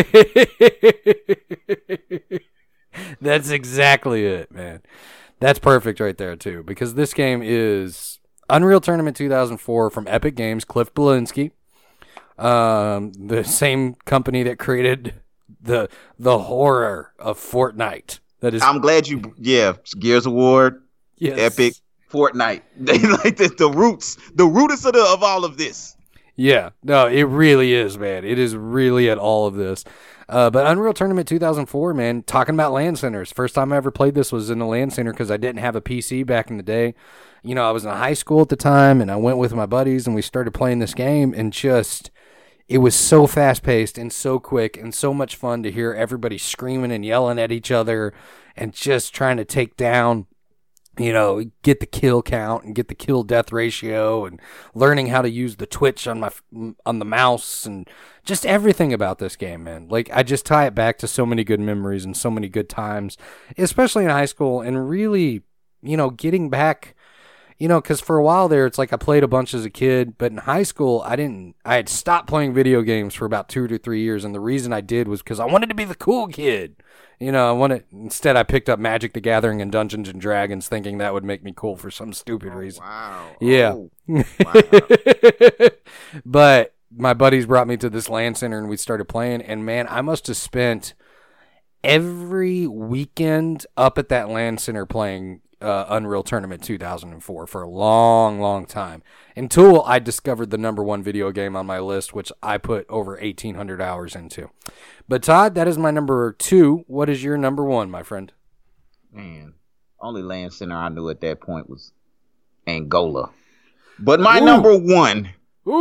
That's exactly it, man. That's perfect right there, too, because this game is Unreal Tournament two thousand four from Epic Games, Cliff Bleszinski, um, the same company that created the the horror of Fortnite. That is, I'm glad you, yeah, Gears of War, yes. Epic, Fortnite. They like the, the roots, the rootest of, the, of all of this. Yeah, no, it really is, man. It is really at all of this. Uh, but Unreal Tournament two thousand four, man, talking about LAN centers. First time I ever played this was in a LAN center because I didn't have a P C back in the day. You know, I was in high school at the time, and I went with my buddies, and we started playing this game, and just, it was so fast-paced and so quick and so much fun to hear everybody screaming and yelling at each other and just trying to take down, you know, get the kill count and get the kill death ratio, and learning how to use the twitch on my on the mouse, and just everything about this game, man. Like, I just tie it back to so many good memories and so many good times, especially in high school, and really, you know, getting back, you know, because for a while there, it's like I played a bunch as a kid, but in high school, I didn't, I had stopped playing video games for about two to three years, and the reason I did was because I wanted to be the cool kid. You know, I wanted, instead I picked up Magic the Gathering and Dungeons and Dragons thinking that would make me cool for some stupid oh, reason. Wow. Yeah. Oh, wow. But my buddies brought me to this LAN center and we started playing, and man, I must have spent every weekend up at that LAN center playing uh, Unreal Tournament two thousand four for a long, long time, until I discovered the number one video game on my list, which I put over eighteen hundred hours into. But Todd, that is my number two. What is your number one, my friend? Man, only LAN center I knew at that point was Angola. But my Ooh. number one Ooh.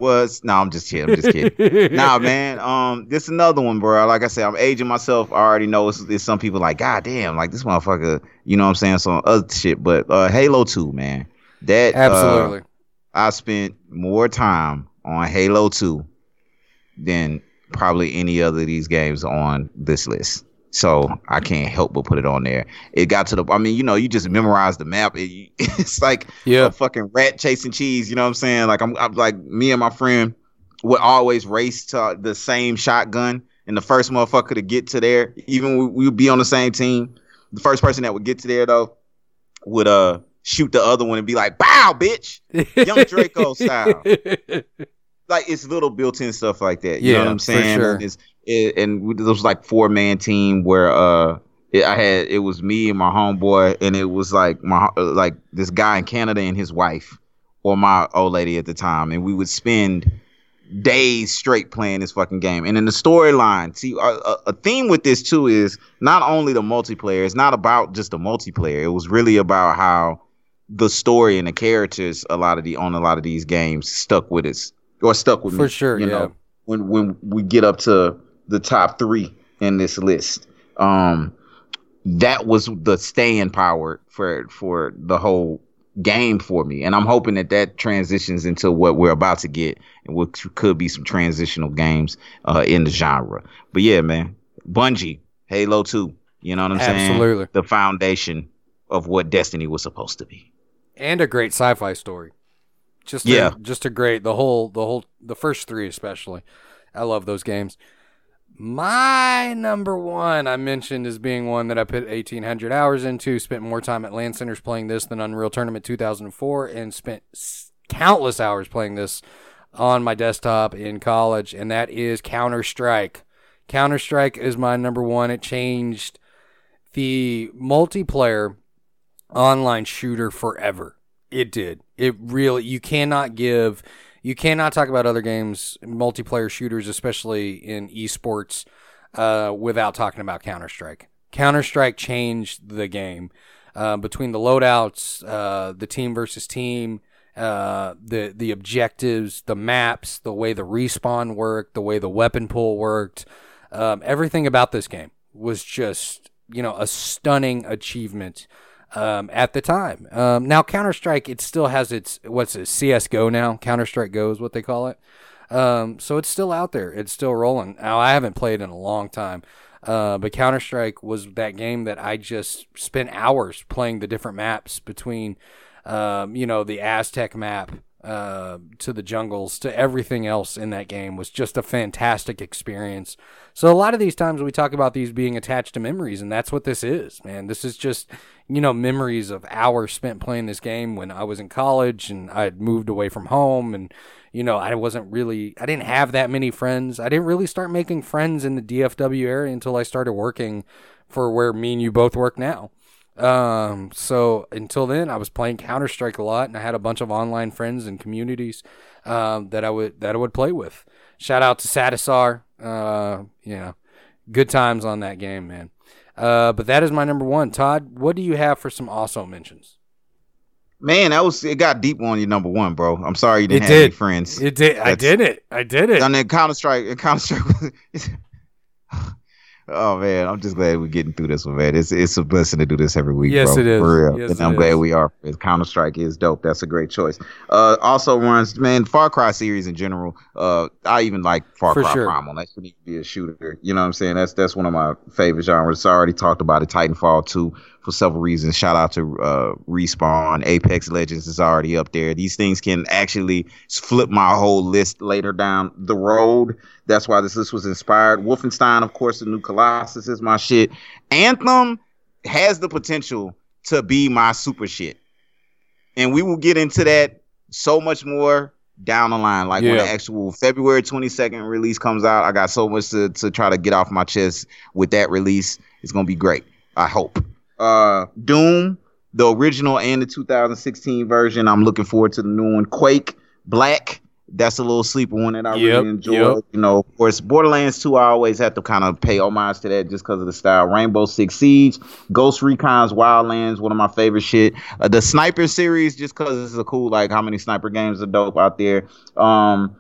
was no, I'm just kidding. I'm just kidding. Nah, man. Um, this another one, bro. Like I said, I'm aging myself. I already know it's, it's some people like, God damn, like this motherfucker. You know what I'm saying? Some other shit, but uh, Halo two, man. That Absolutely. Uh, I spent more time on Halo two than probably any other of these games on this list. So I can't help but put it on there. It got to the, I mean, you know, you just memorize the map. It, it's like yeah. a fucking rat chasing cheese. You know what I'm saying? Like I'm, I'm like me and my friend would always race to the same shotgun, and the first motherfucker to get to there, even we, we would be on the same team. The first person that would get to there though would uh shoot the other one and be like, "Bow, bitch," Young Draco style. Like it's little built-in stuff like that. You yeah, know what I'm saying? For sure. And it's, It, and it was like four man team where uh it, I had it was me and my homeboy, and it was like my like this guy in Canada and his wife, or my old lady at the time, and we would spend days straight playing this fucking game. And in the storyline, see, a, a theme with this too is not only the multiplayer. It's not about just the multiplayer. It was really about how the story and the characters a lot of the on a lot of these games stuck with us or stuck with me for sure. You yeah. know, when when we get up to the top three in this list, um, that was the staying power for for the whole game for me, and I'm hoping that that transitions into what we're about to get, and what could be some transitional games uh, in the genre. But yeah, man, Bungie, Halo two, you know what I'm saying? Absolutely, the foundation of what Destiny was supposed to be, and a great sci-fi story. Just yeah, a, just a great the whole the whole the first three especially. I love those games. My number one I mentioned as being one that I put eighteen hundred hours into, spent more time at LAN centers playing this than Unreal Tournament two thousand four, and spent countless hours playing this on my desktop in college, and that is Counter-Strike. Counter-Strike is my number one. It changed the multiplayer online shooter forever. It did. It really, you cannot give... You cannot talk about other games, multiplayer shooters, especially in esports, uh, without talking about Counter-Strike. Counter-Strike changed the game. Uh, between the loadouts, uh, the team versus team, uh, the the objectives, the maps, the way the respawn worked, the way the weapon pool worked, um, everything about this game was just, you know, a stunning achievement. Um, at the time. Um, now Counter-Strike, it still has its, what's it, C S G O now? Counter-Strike Go is what they call it. Um, so it's still out there. It's still rolling. Now, I haven't played in a long time. Uh, but Counter-Strike was that game that I just spent hours playing the different maps between, um, you know, the Aztec map, uh, to the jungles, to everything else in that game was just a fantastic experience. So a lot of these times we talk about these being attached to memories, and that's what this is, man. This is just, you know, memories of hours spent playing this game when I was in college and I had moved away from home, and, you know, I wasn't really, I didn't have that many friends. I didn't really start making friends in the D F W area until I started working for where me and you both work now. Um, so until then I was playing Counter-Strike a lot, and I had a bunch of online friends and communities, um, that I would, that I would play with. Shout out to Satisar. Uh, you know, good times on that game, man. Uh, but that is my number one. Todd, what do you have for some also mentions? Man, that was, it got deep on your number one, bro. I'm sorry you didn't it have did. any friends. It did. That's, I did it. I did it. And then Counter-Strike, Counter-Strike. Oh man, I'm just glad we're getting through this one, man. It's it's a blessing to do this every week, yes, bro. It is. For real. Yes, and I'm is. glad we are. Counter-Strike is dope. That's a great choice. Uh, also runs, man, Far Cry series in general. Uh, I even like Far For Cry sure. Primal. That should be a shooter. You know what I'm saying? That's that's one of my favorite genres. I already talked about it. Titanfall two for several reasons. Shout out to uh, Respawn. Apex Legends is already up there. These things can actually flip my whole list later down the road. That's why this list was inspired. Wolfenstein, of course, the new Colossus is my shit. Anthem has the potential to be my super shit. And we will get into that so much more down the line. Like yeah. when the actual February twenty-second release comes out, I got so much to, to try to get off my chest with that release. It's going to be great. I hope. Uh, Doom, the original and the two thousand sixteen version. I'm looking forward to the new one. Quake, Black. That's a little sleeper one that I yep, really enjoy. Yep. You know, of course, Borderlands two, I always have to kind of pay homage to that just because of the style. Rainbow Six Siege, Ghost Recon's Wildlands, one of my favorite shit. Uh, the Sniper series, just because it's a cool, like, how many sniper games are dope out there. Um,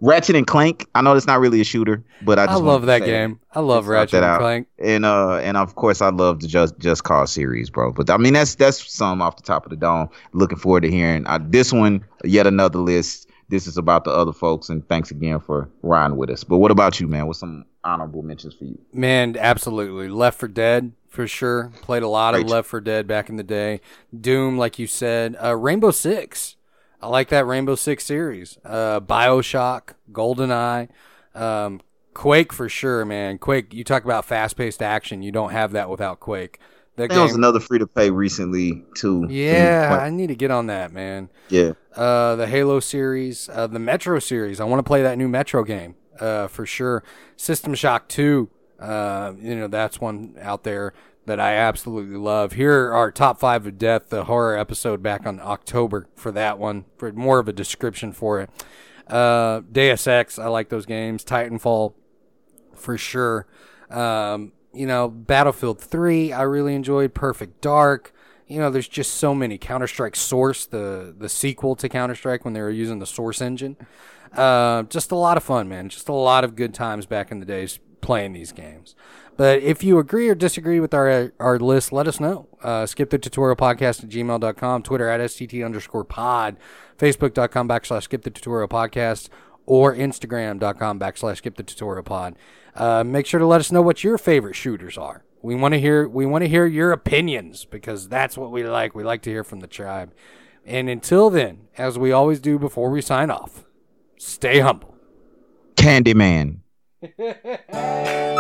Ratchet and Clank. I know it's not really a shooter, but I I just love wanted to that say game. I love Just shout Ratchet that and out. Clank. And uh, and of course, I love the Just Just Cause series, bro. But I mean, that's that's some off the top of the dome. Looking forward to hearing uh, this one. Yet another list. This is about the other folks, and thanks again for riding with us. But what about you, man? What's some honorable mentions for you? Man, absolutely. Left four Dead, for sure. Played a lot Great. of Left four Dead back in the day. Doom, like you said. Uh, Rainbow Six. I like that Rainbow Six series. Uh, Bioshock, GoldenEye, um, Quake for sure, man. Quake, you talk about fast-paced action. You don't have that without Quake. That There was game, another free to play recently too. yeah, I need to get on that, man. yeah. Uh, the Halo series, uh, the Metro series. I want to play that new Metro game, uh, for sure. System Shock two, uh, you know, that's one out there that I absolutely love. Here are our top five of death, the horror episode back on October for that one, for more of a description for it. Uh, Deus Ex, I like those games. Titanfall, for sure. Um, you know, Battlefield three, I really enjoyed. Perfect Dark. You know, there's just so many. Counter-Strike Source, the, the sequel to Counter-Strike when they were using the Source engine. Uh, just a lot of fun, man. Just a lot of good times back in the days playing these games. But if you agree or disagree with our our list, let us know. Uh, skip the tutorial podcast at gmail dot com, Twitter at S T T underscore pod, Facebook.com backslash skip the tutorial podcast, or Instagram.com backslash skip the tutorial pod. Uh, make sure to let us know what your favorite shooters are. We want to hear we want to hear your opinions, because that's what we like. We like to hear from the tribe. And until then, as we always do before we sign off, stay humble. Candyman.